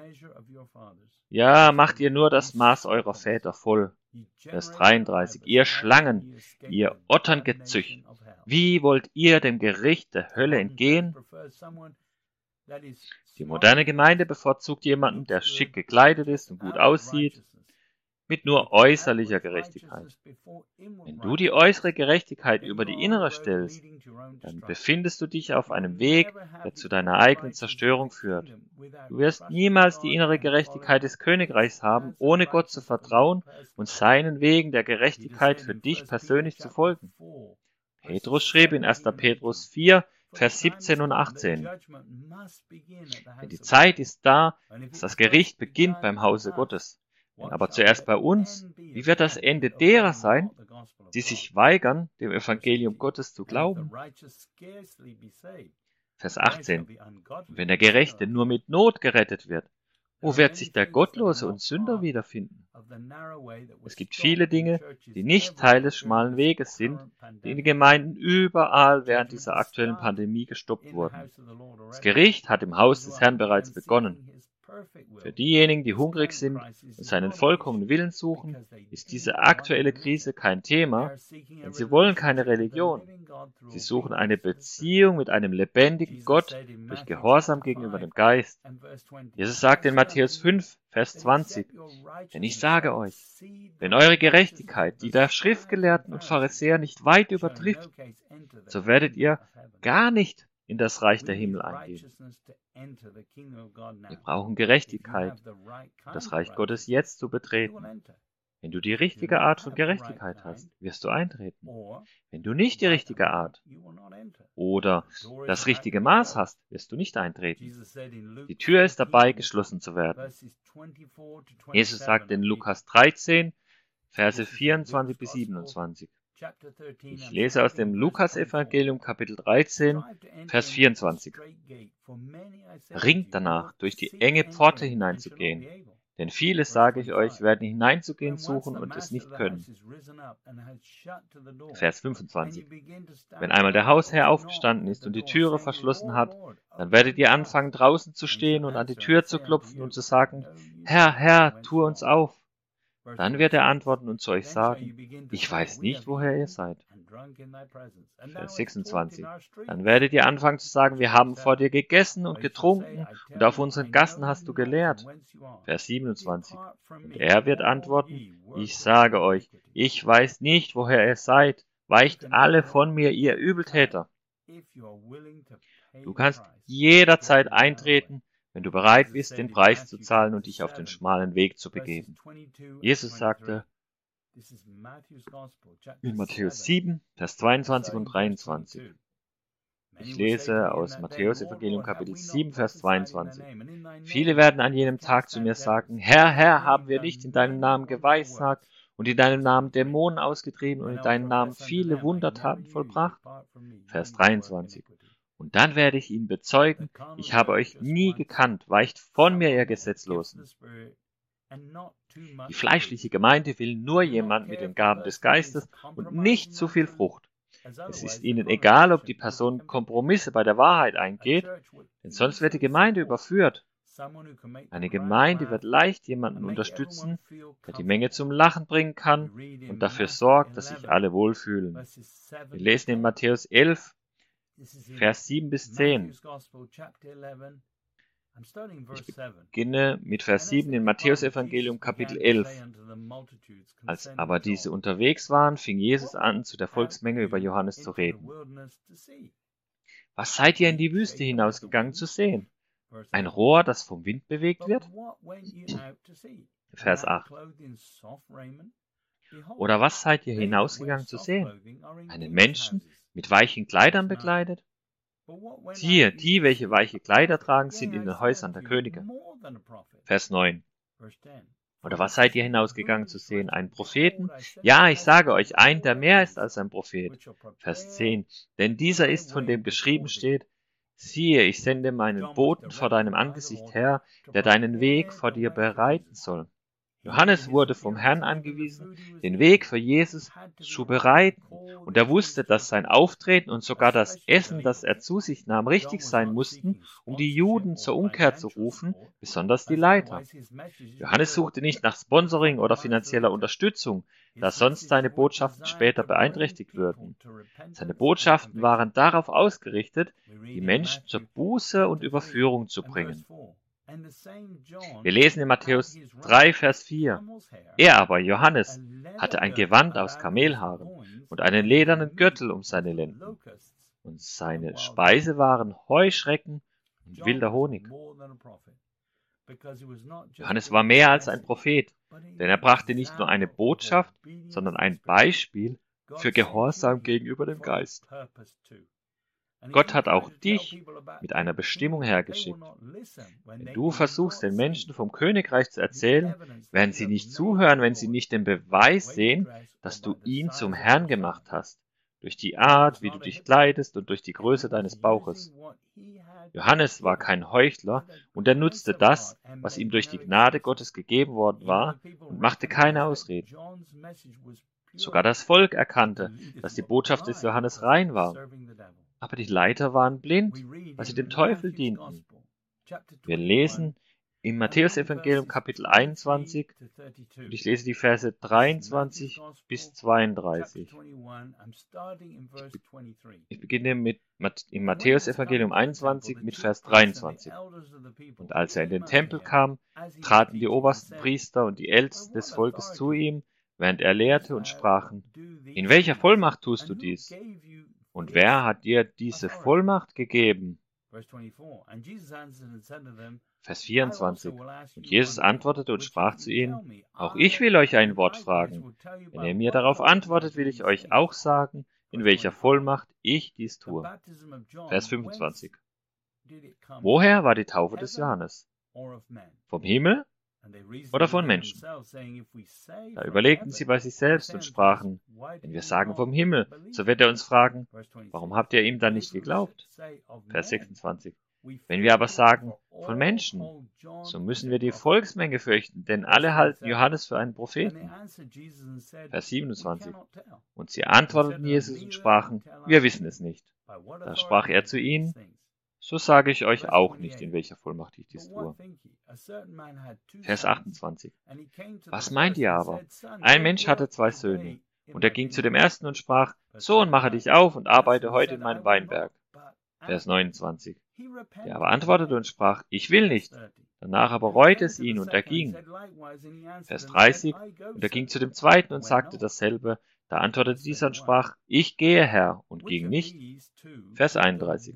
Ja, macht ihr nur das Maß eurer Väter voll. Vers 33. Ihr Schlangen, ihr Otterngezücht, wie wollt ihr dem Gericht der Hölle entgehen? Die moderne Gemeinde bevorzugt jemanden, der schick gekleidet ist und gut aussieht, mit nur äußerlicher Gerechtigkeit. Wenn du die äußere Gerechtigkeit über die innere stellst, dann befindest du dich auf einem Weg, der zu deiner eigenen Zerstörung führt. Du wirst niemals die innere Gerechtigkeit des Königreichs haben, ohne Gott zu vertrauen und seinen Wegen der Gerechtigkeit für dich persönlich zu folgen. Petrus schrieb in 1. Petrus 4, Vers 17 und 18. Denn die Zeit ist da, dass das Gericht beginnt beim Hause Gottes. Wenn aber zuerst bei uns, wie wird das Ende derer sein, die sich weigern, dem Evangelium Gottes zu glauben? Vers 18. Wenn der Gerechte nur mit Not gerettet wird, wo wird sich der Gottlose und Sünder wiederfinden? Es gibt viele Dinge, die nicht Teil des schmalen Weges sind, die in den Gemeinden überall während dieser aktuellen Pandemie gestoppt wurden. Das Gericht hat im Haus des Herrn bereits begonnen. Für diejenigen, die hungrig sind und seinen vollkommenen Willen suchen, ist diese aktuelle Krise kein Thema, denn sie wollen keine Religion. Sie suchen eine Beziehung mit einem lebendigen Gott durch Gehorsam gegenüber dem Geist. Jesus sagt in Matthäus 5, Vers 20, denn ich sage euch, wenn eure Gerechtigkeit die der Schriftgelehrten und Pharisäer nicht weit übertrifft, so werdet ihr gar nicht in das Reich der Himmel eingehen. Wir brauchen Gerechtigkeit, um das Reich Gottes jetzt zu betreten. Wenn du die richtige Art von Gerechtigkeit hast, wirst du eintreten. Wenn du nicht die richtige Art oder das richtige Maß hast, wirst du nicht eintreten. Die Tür ist dabei, geschlossen zu werden. Jesus sagt in Lukas 13, Verse 24 bis 27. Ich lese aus dem Lukas-Evangelium Kapitel 13, Vers 24. Ringt danach, durch die enge Pforte hineinzugehen, denn viele, sage ich euch, werden hineinzugehen suchen und es nicht können. Vers 25. Wenn einmal der Hausherr aufgestanden ist und die Türe verschlossen hat, dann werdet ihr anfangen, draußen zu stehen und an die Tür zu klopfen und zu sagen, Herr, Herr, tu uns auf. Dann wird er antworten und zu euch sagen, ich weiß nicht, woher ihr seid. Vers 26. Dann werdet ihr anfangen zu sagen, wir haben vor dir gegessen und getrunken und auf unseren Gassen hast du gelehrt. Vers 27. Und er wird antworten, ich sage euch, ich weiß nicht, woher ihr seid. Weicht alle von mir, ihr Übeltäter. Du kannst jederzeit eintreten, wenn du bereit bist, den Preis zu zahlen und dich auf den schmalen Weg zu begeben. Jesus sagte in Matthäus 7, Vers 22 und 23. Ich lese aus Matthäus Evangelium Kapitel 7, Vers 22. Viele werden an jenem Tag zu mir sagen, Herr, Herr, haben wir nicht in deinem Namen geweissagt und in deinem Namen Dämonen ausgetrieben und in deinem Namen viele Wundertaten vollbracht? Vers 23. Und dann werde ich ihnen bezeugen, ich habe euch nie gekannt, weicht von mir, ihr Gesetzlosen. Die fleischliche Gemeinde will nur jemand mit den Gaben des Geistes und nicht zu viel Frucht. Es ist ihnen egal, ob die Person Kompromisse bei der Wahrheit eingeht, denn sonst wird die Gemeinde überführt. Eine Gemeinde wird leicht jemanden unterstützen, der die Menge zum Lachen bringen kann und dafür sorgt, dass sich alle wohlfühlen. Wir lesen in Matthäus 11, Vers 7 bis 10. Ich beginne mit Vers 7 in Matthäus Evangelium Kapitel 11. Als aber diese unterwegs waren, fing Jesus an, zu der Volksmenge über Johannes zu reden. Was seid ihr in die Wüste hinausgegangen zu sehen? Ein Rohr, das vom Wind bewegt wird? Vers 8. Oder was seid ihr hinausgegangen zu sehen? Einen Menschen mit weichen Kleidern bekleidet? Siehe, die, welche weiche Kleider tragen, sind in den Häusern der Könige. Vers 9. Oder was seid ihr hinausgegangen zu sehen? Einen Propheten? Ja, ich sage euch, einen, der mehr ist als ein Prophet. Vers 10. Denn dieser ist, von dem geschrieben steht, siehe, ich sende meinen Boten vor deinem Angesicht her, der deinen Weg vor dir bereiten soll. Johannes wurde vom Herrn angewiesen, den Weg für Jesus zu bereiten, und er wusste, dass sein Auftreten und sogar das Essen, das er zu sich nahm, richtig sein mussten, um die Juden zur Umkehr zu rufen, besonders die Leiter. Johannes suchte nicht nach Sponsoring oder finanzieller Unterstützung, da sonst seine Botschaften später beeinträchtigt würden. Seine Botschaften waren darauf ausgerichtet, die Menschen zur Buße und Überführung zu bringen. Wir lesen in Matthäus 3, Vers 4. Er aber, Johannes, hatte ein Gewand aus Kamelhaaren und einen ledernen Gürtel um seine Lenden. Und seine Speise waren Heuschrecken und wilder Honig. Johannes war mehr als ein Prophet, denn er brachte nicht nur eine Botschaft, sondern ein Beispiel für Gehorsam gegenüber dem Geist. Gott hat auch dich mit einer Bestimmung hergeschickt. Wenn du versuchst, den Menschen vom Königreich zu erzählen, werden sie nicht zuhören, wenn sie nicht den Beweis sehen, dass du ihn zum Herrn gemacht hast, durch die Art, wie du dich kleidest und durch die Größe deines Bauches. Johannes war kein Heuchler und er nutzte das, was ihm durch die Gnade Gottes gegeben worden war, und machte keine Ausreden. Sogar das Volk erkannte, dass die Botschaft des Johannes rein war. Aber die Leiter waren blind, weil sie dem Teufel dienten. Wir lesen im Matthäus-Evangelium Kapitel 21 und ich lese die Verse 23 bis 32. Ich beginne im Matthäus-Evangelium 21 mit Vers 23. Und als er in den Tempel kam, traten die obersten Priester und die Ältesten des Volkes zu ihm, während er lehrte, und sprachen: In welcher Vollmacht tust du dies? Und wer hat dir diese Vollmacht gegeben? Vers 24. Und Jesus antwortete und sprach zu ihnen: Auch ich will euch ein Wort fragen. Wenn ihr mir darauf antwortet, will ich euch auch sagen, in welcher Vollmacht ich dies tue. Vers 25. Woher war die Taufe des Johannes? Vom Himmel oder von Menschen. Da überlegten sie bei sich selbst und sprachen, wenn wir sagen vom Himmel, so wird er uns fragen, warum habt ihr ihm dann nicht geglaubt? Vers 26. Wenn wir aber sagen, von Menschen, so müssen wir die Volksmenge fürchten, denn alle halten Johannes für einen Propheten. Vers 27. Und sie antworteten Jesus und sprachen, wir wissen es nicht. Da sprach er zu ihnen, so sage ich euch auch nicht, in welcher Vollmacht ich dies tue. Vers 28. Was meint ihr aber? Ein Mensch hatte 2 Söhne, und er ging zu dem ersten und sprach, Sohn, mache dich auf und arbeite heute in meinem Weinberg. Vers 29. Der aber antwortete und sprach, ich will nicht. Danach aber reute es ihn und er ging. Vers 30. Und er ging zu dem zweiten und sagte dasselbe. Da antwortete dieser und sprach, ich gehe, Herr, und ging nicht. Vers 31.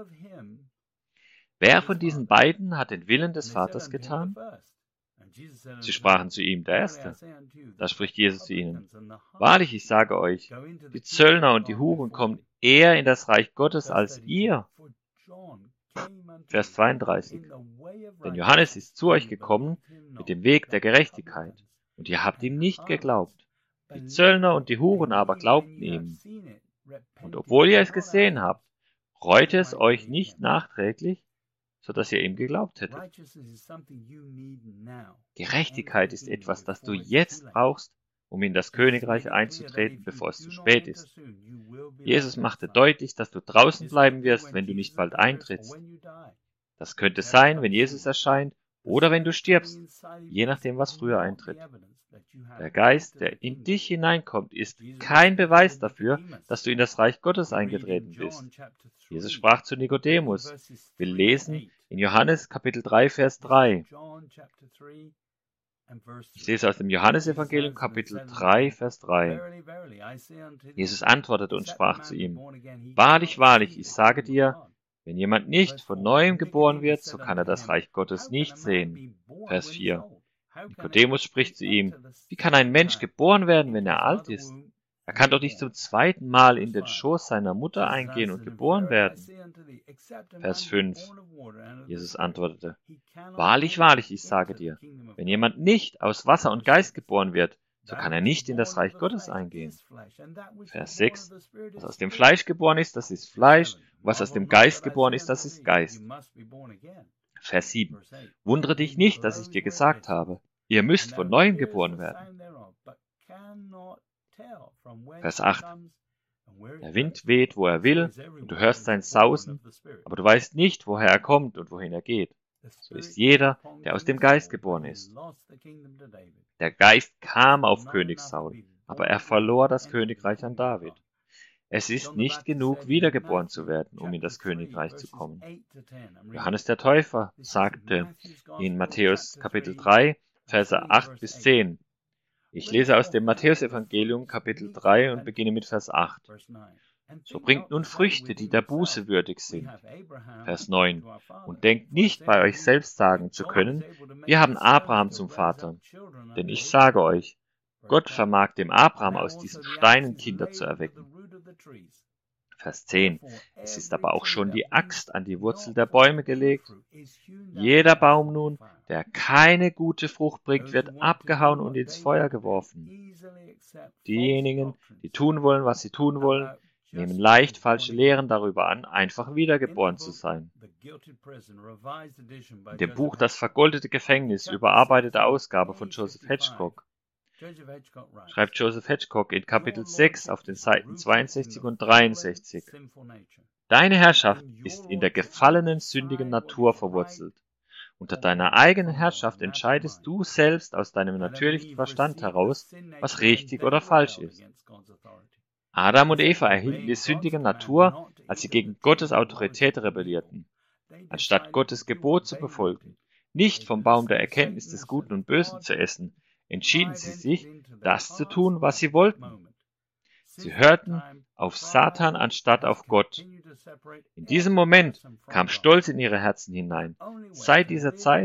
Wer von diesen beiden hat den Willen des Vaters getan? Sie sprachen zu ihm, der Erste. Da spricht Jesus zu ihnen, wahrlich, ich sage euch, die Zöllner und die Huren kommen eher in das Reich Gottes als ihr. Vers 32. Denn Johannes ist zu euch gekommen mit dem Weg der Gerechtigkeit, und ihr habt ihm nicht geglaubt. Die Zöllner und die Huren aber glaubten ihm. Und obwohl ihr es gesehen habt, reute es euch nicht nachträglich, so dass ihr ihm geglaubt hättet. Gerechtigkeit ist etwas, das du jetzt brauchst, um in das Königreich einzutreten, bevor es zu spät ist. Jesus machte deutlich, dass du draußen bleiben wirst, wenn du nicht bald eintrittst. Das könnte sein, wenn Jesus erscheint oder wenn du stirbst, je nachdem, was früher eintritt. Der Geist, der in dich hineinkommt, ist kein Beweis dafür, dass du in das Reich Gottes eingetreten bist. Jesus sprach zu Nikodemus. Wir lesen in Johannes Kapitel 3, Vers 3. Ich lese aus dem Johannesevangelium Kapitel 3, Vers 3. Jesus antwortete und sprach zu ihm, wahrlich, wahrlich, ich sage dir, wenn jemand nicht von Neuem geboren wird, so kann er das Reich Gottes nicht sehen. Vers 4. Nikodemus spricht zu ihm, wie kann ein Mensch geboren werden, wenn er alt ist? Er kann doch nicht zum zweiten Mal in den Schoß seiner Mutter eingehen und geboren werden. Vers 5. Jesus antwortete, wahrlich, wahrlich, ich sage dir, wenn jemand nicht aus Wasser und Geist geboren wird, so kann er nicht in das Reich Gottes eingehen. Vers 6. Was aus dem Fleisch geboren ist, das ist Fleisch, und was aus dem Geist geboren ist, das ist Geist. Vers 7. Wundere dich nicht, dass ich dir gesagt habe, ihr müsst von Neuem geboren werden. Vers 8. Der Wind weht, wo er will, und du hörst sein Sausen, aber du weißt nicht, woher er kommt und wohin er geht. So ist jeder, der aus dem Geist geboren ist. Der Geist kam auf König Saul, aber er verlor das Königreich an David. Es ist nicht genug, wiedergeboren zu werden, um in das Königreich zu kommen. Johannes der Täufer sagte in Matthäus Kapitel 3, Verse 8 bis 10, ich lese aus dem Matthäusevangelium Kapitel 3 und beginne mit Vers 8. So bringt nun Früchte, die der Buße würdig sind. Vers 9. Und denkt nicht, bei euch selbst sagen zu können, wir haben Abraham zum Vater. Denn ich sage euch, Gott vermag dem Abraham aus diesen Steinen Kinder zu erwecken. Vers 10. Es ist aber auch schon die Axt an die Wurzel der Bäume gelegt. Jeder Baum nun, der keine gute Frucht bringt, wird abgehauen und ins Feuer geworfen. Diejenigen, die tun wollen, was sie tun wollen, nehmen leicht falsche Lehren darüber an, einfach wiedergeboren zu sein. In dem Buch Das vergoldete Gefängnis, überarbeitete Ausgabe von Joseph Hitchcock, schreibt Joseph Hitchcock in Kapitel 6 auf den Seiten 62 und 63. Deine Herrschaft ist in der gefallenen, sündigen Natur verwurzelt. Unter deiner eigenen Herrschaft entscheidest du selbst aus deinem natürlichen Verstand heraus, was richtig oder falsch ist. Adam und Eva erhielten die sündige Natur, als sie gegen Gottes Autorität rebellierten. Anstatt Gottes Gebot zu befolgen, nicht vom Baum der Erkenntnis des Guten und Bösen zu essen, entschieden sie sich, das zu tun, was sie wollten. Sie hörten auf Satan anstatt auf Gott. In diesem Moment kam Stolz in ihre Herzen hinein. Seit dieser Zeit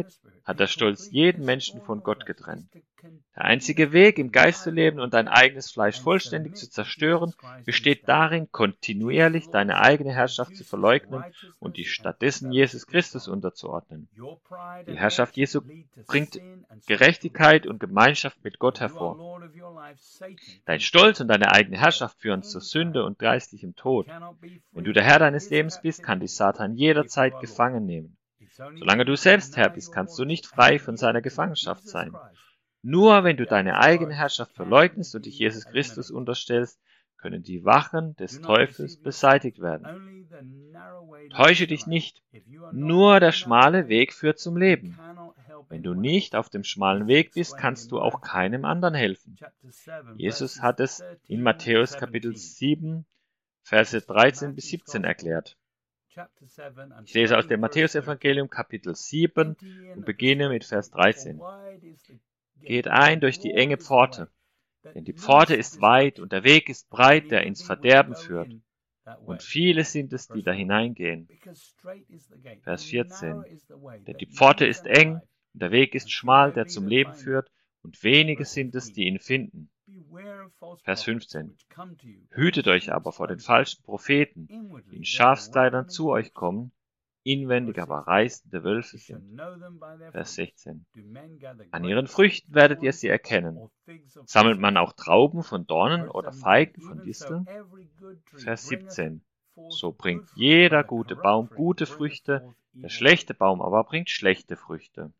hat der Stolz jeden Menschen von Gott getrennt. Der einzige Weg, im Geist zu leben und dein eigenes Fleisch vollständig zu zerstören, besteht darin, kontinuierlich deine eigene Herrschaft zu verleugnen und dich stattdessen Jesus Christus unterzuordnen. Die Herrschaft Jesu bringt Gerechtigkeit und Gemeinschaft mit Gott hervor. Dein Stolz und deine eigene Herrschaft führen zur Sünde und geistlichem Tod. Wenn du der Herr deines Lebens bist, kann dich Satan jederzeit gefangen nehmen. Solange du selbst Herr bist, kannst du nicht frei von seiner Gefangenschaft sein. Nur wenn du deine eigene Herrschaft verleugnest und dich Jesus Christus unterstellst, können die Wachen des Teufels beseitigt werden. Täusche dich nicht, nur der schmale Weg führt zum Leben. Wenn du nicht auf dem schmalen Weg bist, kannst du auch keinem anderen helfen. Jesus hat es in Matthäus Kapitel 7, Verse 13 bis 17 erklärt. Ich lese aus dem Matthäus-Evangelium Kapitel 7 und beginne mit Vers 13. Geht ein durch die enge Pforte, denn die Pforte ist weit und der Weg ist breit, der ins Verderben führt. Und viele sind es, die da hineingehen. Vers 14. Denn die Pforte ist eng und der Weg ist schmal, der zum Leben führt, und wenige sind es, die ihn finden. Vers 15. Hütet euch aber vor den falschen Propheten, die in Schafskleidern zu euch kommen, inwendig aber reißende Wölfe sind. Vers 16. An ihren Früchten werdet ihr sie erkennen. Sammelt man auch Trauben von Dornen oder Feigen von Disteln? Vers 17. So bringt jeder gute Baum gute Früchte, der schlechte Baum aber bringt schlechte Früchte.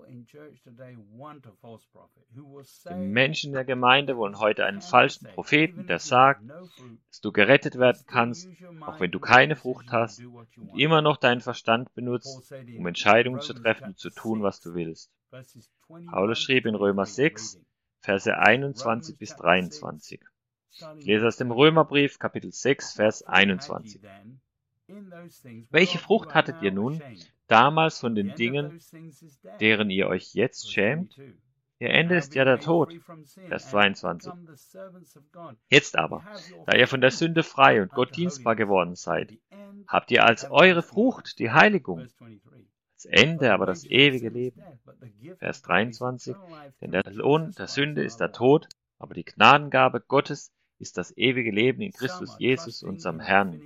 Die Menschen der Gemeinde wollen heute einen falschen Propheten, der sagt, dass du gerettet werden kannst, auch wenn du keine Frucht hast und immer noch deinen Verstand benutzt, um Entscheidungen zu treffen und zu tun, was du willst. Paulus schrieb in Römer 6, Verse 21 bis 23. Ich lese aus dem Römerbrief, Kapitel 6, Vers 21. Welche Frucht hattet ihr nun damals von den Dingen, deren ihr euch jetzt schämt? Ihr Ende ist ja der Tod. Vers 22. Jetzt aber, da ihr von der Sünde frei und Gott dienstbar geworden seid, habt ihr als eure Frucht die Heiligung, als Ende aber das ewige Leben. Vers 23. Denn der Lohn der Sünde ist der Tod, aber die Gnadengabe Gottes ist das ewige Leben in Christus Jesus, unserem Herrn.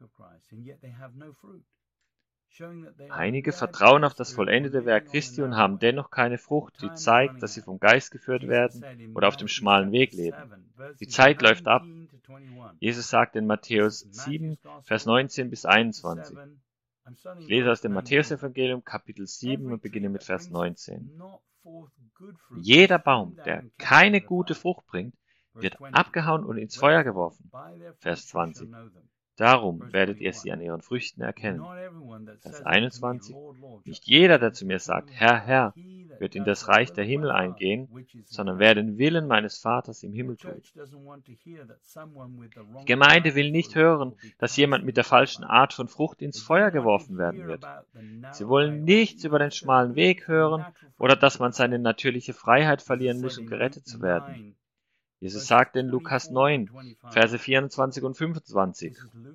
Einige vertrauen auf das vollendete Werk Christi und haben dennoch keine Frucht, die zeigt, dass sie vom Geist geführt werden oder auf dem schmalen Weg leben. Die Zeit läuft ab. Jesus sagt in Matthäus 7, Vers 19 bis 21. Ich lese aus dem Matthäus-Evangelium, Kapitel 7 und beginne mit Vers 19. Jeder Baum, der keine gute Frucht bringt, wird abgehauen und ins Feuer geworfen. Vers 20. Darum werdet ihr sie an ihren Früchten erkennen. Vers 21. Nicht jeder, der zu mir sagt, Herr, Herr, wird in das Reich der Himmel eingehen, sondern wer den Willen meines Vaters im Himmel tut. Die Gemeinde will nicht hören, dass jemand mit der falschen Art von Frucht ins Feuer geworfen werden wird. Sie wollen nichts über den schmalen Weg hören oder dass man seine natürliche Freiheit verlieren muss, um gerettet zu werden. Jesus sagt in Lukas 9, Verse 24 und 25.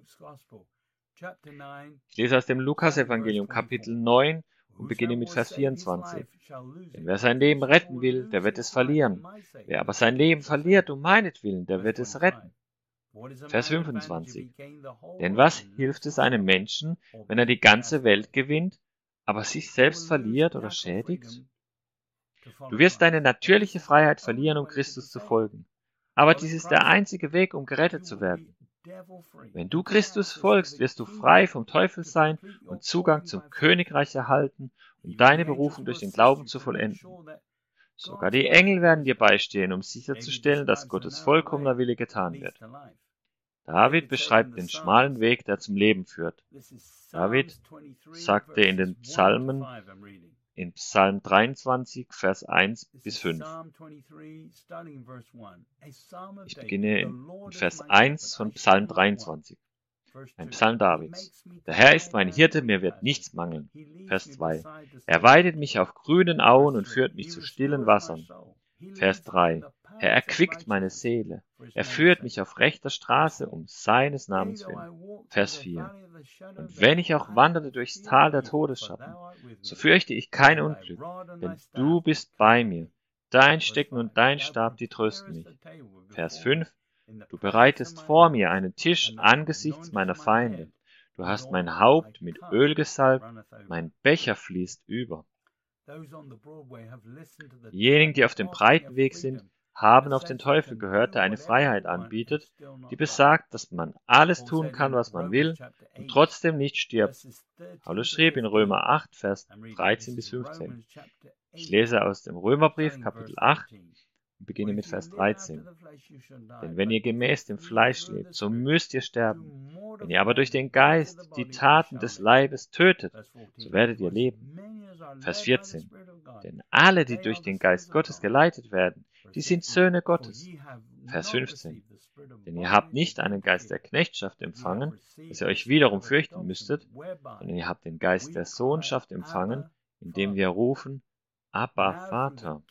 Ich lese aus dem Lukas-Evangelium Kapitel 9 und beginne mit Vers 24. Denn wer sein Leben retten will, der wird es verlieren. Wer aber sein Leben verliert um meinetwillen, der wird es retten. Vers 25. Denn was hilft es einem Menschen, wenn er die ganze Welt gewinnt, aber sich selbst verliert oder schädigt? Du wirst deine natürliche Freiheit verlieren, um Christus zu folgen. Aber dies ist der einzige Weg, um gerettet zu werden. Wenn du Christus folgst, wirst du frei vom Teufel sein und Zugang zum Königreich erhalten, um deine Berufung durch den Glauben zu vollenden. Sogar die Engel werden dir beistehen, um sicherzustellen, dass Gottes vollkommener Wille getan wird. David beschreibt den schmalen Weg, der zum Leben führt. David sagte in den Psalmen, in Psalm 23, Vers 1 bis 5. Ich beginne in Vers 1 von Psalm 23. Ein Psalm Davids. Der Herr ist mein Hirte, mir wird nichts mangeln. Vers 2. Er weidet mich auf grünen Auen und führt mich zu stillen Wassern. Vers 3. Er erquickt meine Seele. Er führt mich auf rechter Straße um seines Namens willen. Vers 4. Und wenn ich auch wanderte durchs Tal der Todesschatten, so fürchte ich kein Unglück, denn du bist bei mir. Dein Stecken und dein Stab, die trösten mich. Vers 5. Du bereitest vor mir einen Tisch angesichts meiner Feinde. Du hast mein Haupt mit Öl gesalbt, mein Becher fließt über. Diejenigen, die auf dem breiten Weg sind, haben auf den Teufel gehört, der eine Freiheit anbietet, die besagt, dass man alles tun kann, was man will und trotzdem nicht stirbt. Paulus schrieb in Römer 8, Vers 13 bis 15. Ich lese aus dem Römerbrief, Kapitel 8, und beginne mit Vers 13. Denn wenn ihr gemäß dem Fleisch lebt, so müsst ihr sterben. Wenn ihr aber durch den Geist die Taten des Leibes tötet, so werdet ihr leben. Vers 14. Denn alle, die durch den Geist Gottes geleitet werden, die sind Söhne Gottes. Vers 15. Denn ihr habt nicht einen Geist der Knechtschaft empfangen, dass ihr euch wiederum fürchten müsstet, sondern ihr habt den Geist der Sohnschaft empfangen, indem wir rufen, Abba, Vater.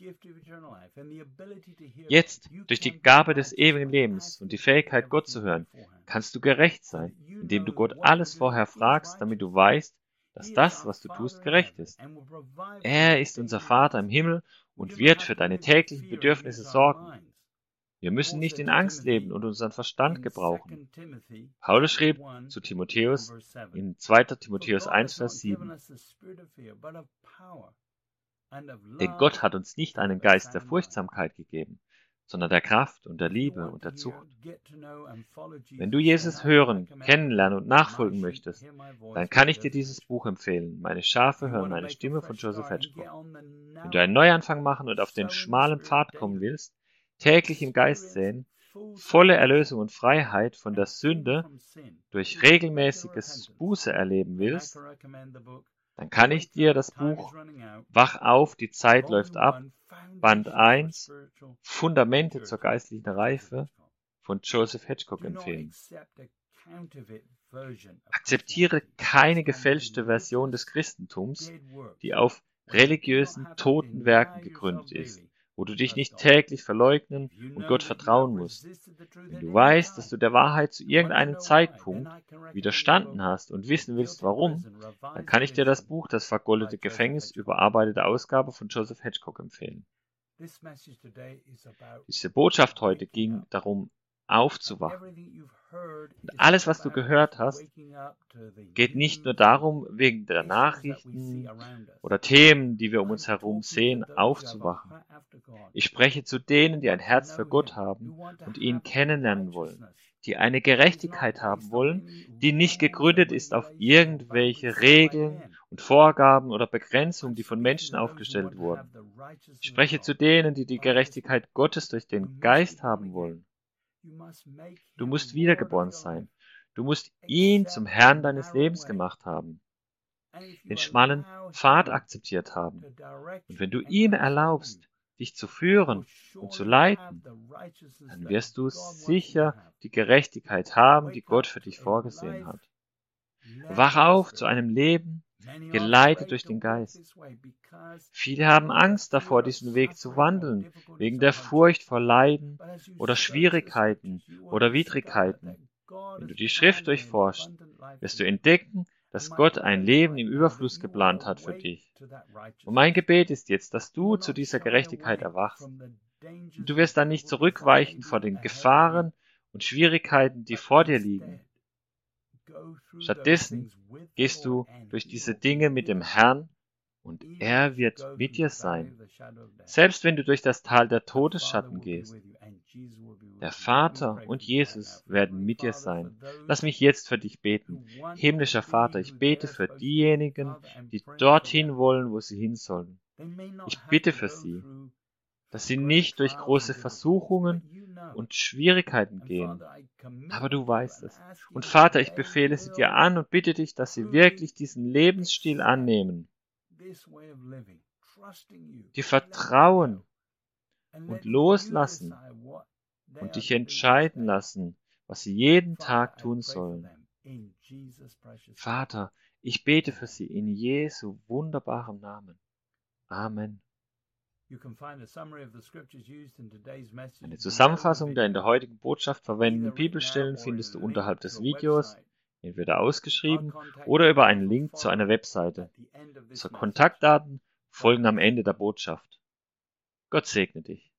Jetzt, durch die Gabe des ewigen Lebens und die Fähigkeit, Gott zu hören, kannst du gerecht sein, indem du Gott alles vorher fragst, damit du weißt, dass das, was du tust, gerecht ist. Er ist unser Vater im Himmel und wird für deine täglichen Bedürfnisse sorgen. Wir müssen nicht in Angst leben und unseren Verstand gebrauchen. Paulus schrieb zu Timotheus in 2. Timotheus 1, Vers 7. Denn Gott hat uns nicht einen Geist der Furchtsamkeit gegeben, sondern der Kraft und der Liebe und der Zucht. Wenn du Jesus hören, kennenlernen und nachfolgen möchtest, dann kann ich dir dieses Buch empfehlen. Meine Schafe hören meine Stimme von Joseph Hedgecock. Wenn du einen Neuanfang machen und auf den schmalen Pfad kommen willst, täglich im Geist sehen, volle Erlösung und Freiheit von der Sünde durch regelmäßiges Buße erleben willst, dann kann ich dir das Buch Wach auf, die Zeit läuft ab, Band 1, Fundamente zur geistlichen Reife von Joseph Hedgecock empfehlen. Akzeptiere keine gefälschte Version des Christentums, die auf religiösen toten Werken gegründet ist, wo du dich nicht täglich verleugnen und Gott vertrauen musst. Wenn du weißt, dass du der Wahrheit zu irgendeinem Zeitpunkt widerstanden hast und wissen willst, warum, dann kann ich dir das Buch Das vergoldete Gefängnis, überarbeitete Ausgabe von Joseph Hedgecock empfehlen. Diese Botschaft heute ging darum, aufzuwachen. Und alles, was du gehört hast, geht nicht nur darum, wegen der Nachrichten oder Themen, die wir um uns herum sehen, aufzuwachen. Ich spreche zu denen, die ein Herz für Gott haben und ihn kennenlernen wollen, die eine Gerechtigkeit haben wollen, die nicht gegründet ist auf irgendwelche Regeln und Vorgaben oder Begrenzungen, die von Menschen aufgestellt wurden. Ich spreche zu denen, die die Gerechtigkeit Gottes durch den Geist haben wollen. Du musst wiedergeboren sein. Du musst ihn zum Herrn deines Lebens gemacht haben, den schmalen Pfad akzeptiert haben. Und wenn du ihm erlaubst, dich zu führen und zu leiten, dann wirst du sicher die Gerechtigkeit haben, die Gott für dich vorgesehen hat. Wach auf zu einem Leben, geleitet durch den Geist. Viele haben Angst davor, diesen Weg zu wandeln, wegen der Furcht vor Leiden oder Schwierigkeiten oder Widrigkeiten. Wenn du die Schrift durchforschst, wirst du entdecken, dass Gott ein Leben im Überfluss geplant hat für dich. Und mein Gebet ist jetzt, dass du zu dieser Gerechtigkeit erwachst. Und du wirst dann nicht zurückweichen vor den Gefahren und Schwierigkeiten, die vor dir liegen. Stattdessen gehst du durch diese Dinge mit dem Herrn und er wird mit dir sein. Selbst wenn du durch das Tal der Todesschatten gehst, der Vater und Jesus werden mit dir sein. Lass mich jetzt für dich beten. Himmlischer Vater, ich bete für diejenigen, die dorthin wollen, wo sie hin sollen. Ich bitte für sie, dass sie nicht durch große Versuchungen und Schwierigkeiten gehen. Aber du weißt es. Und Vater, ich befehle sie dir an und bitte dich, dass sie wirklich diesen Lebensstil annehmen, die vertrauen und loslassen und dich entscheiden lassen, was sie jeden Tag tun sollen. Vater, ich bete für sie in Jesu wunderbarem Namen. Amen. Eine Zusammenfassung der in der heutigen Botschaft verwendeten Bibelstellen findest du unterhalb des Videos, entweder ausgeschrieben oder über einen Link zu einer Webseite. Unsere Kontaktdaten folgen am Ende der Botschaft. Gott segne dich.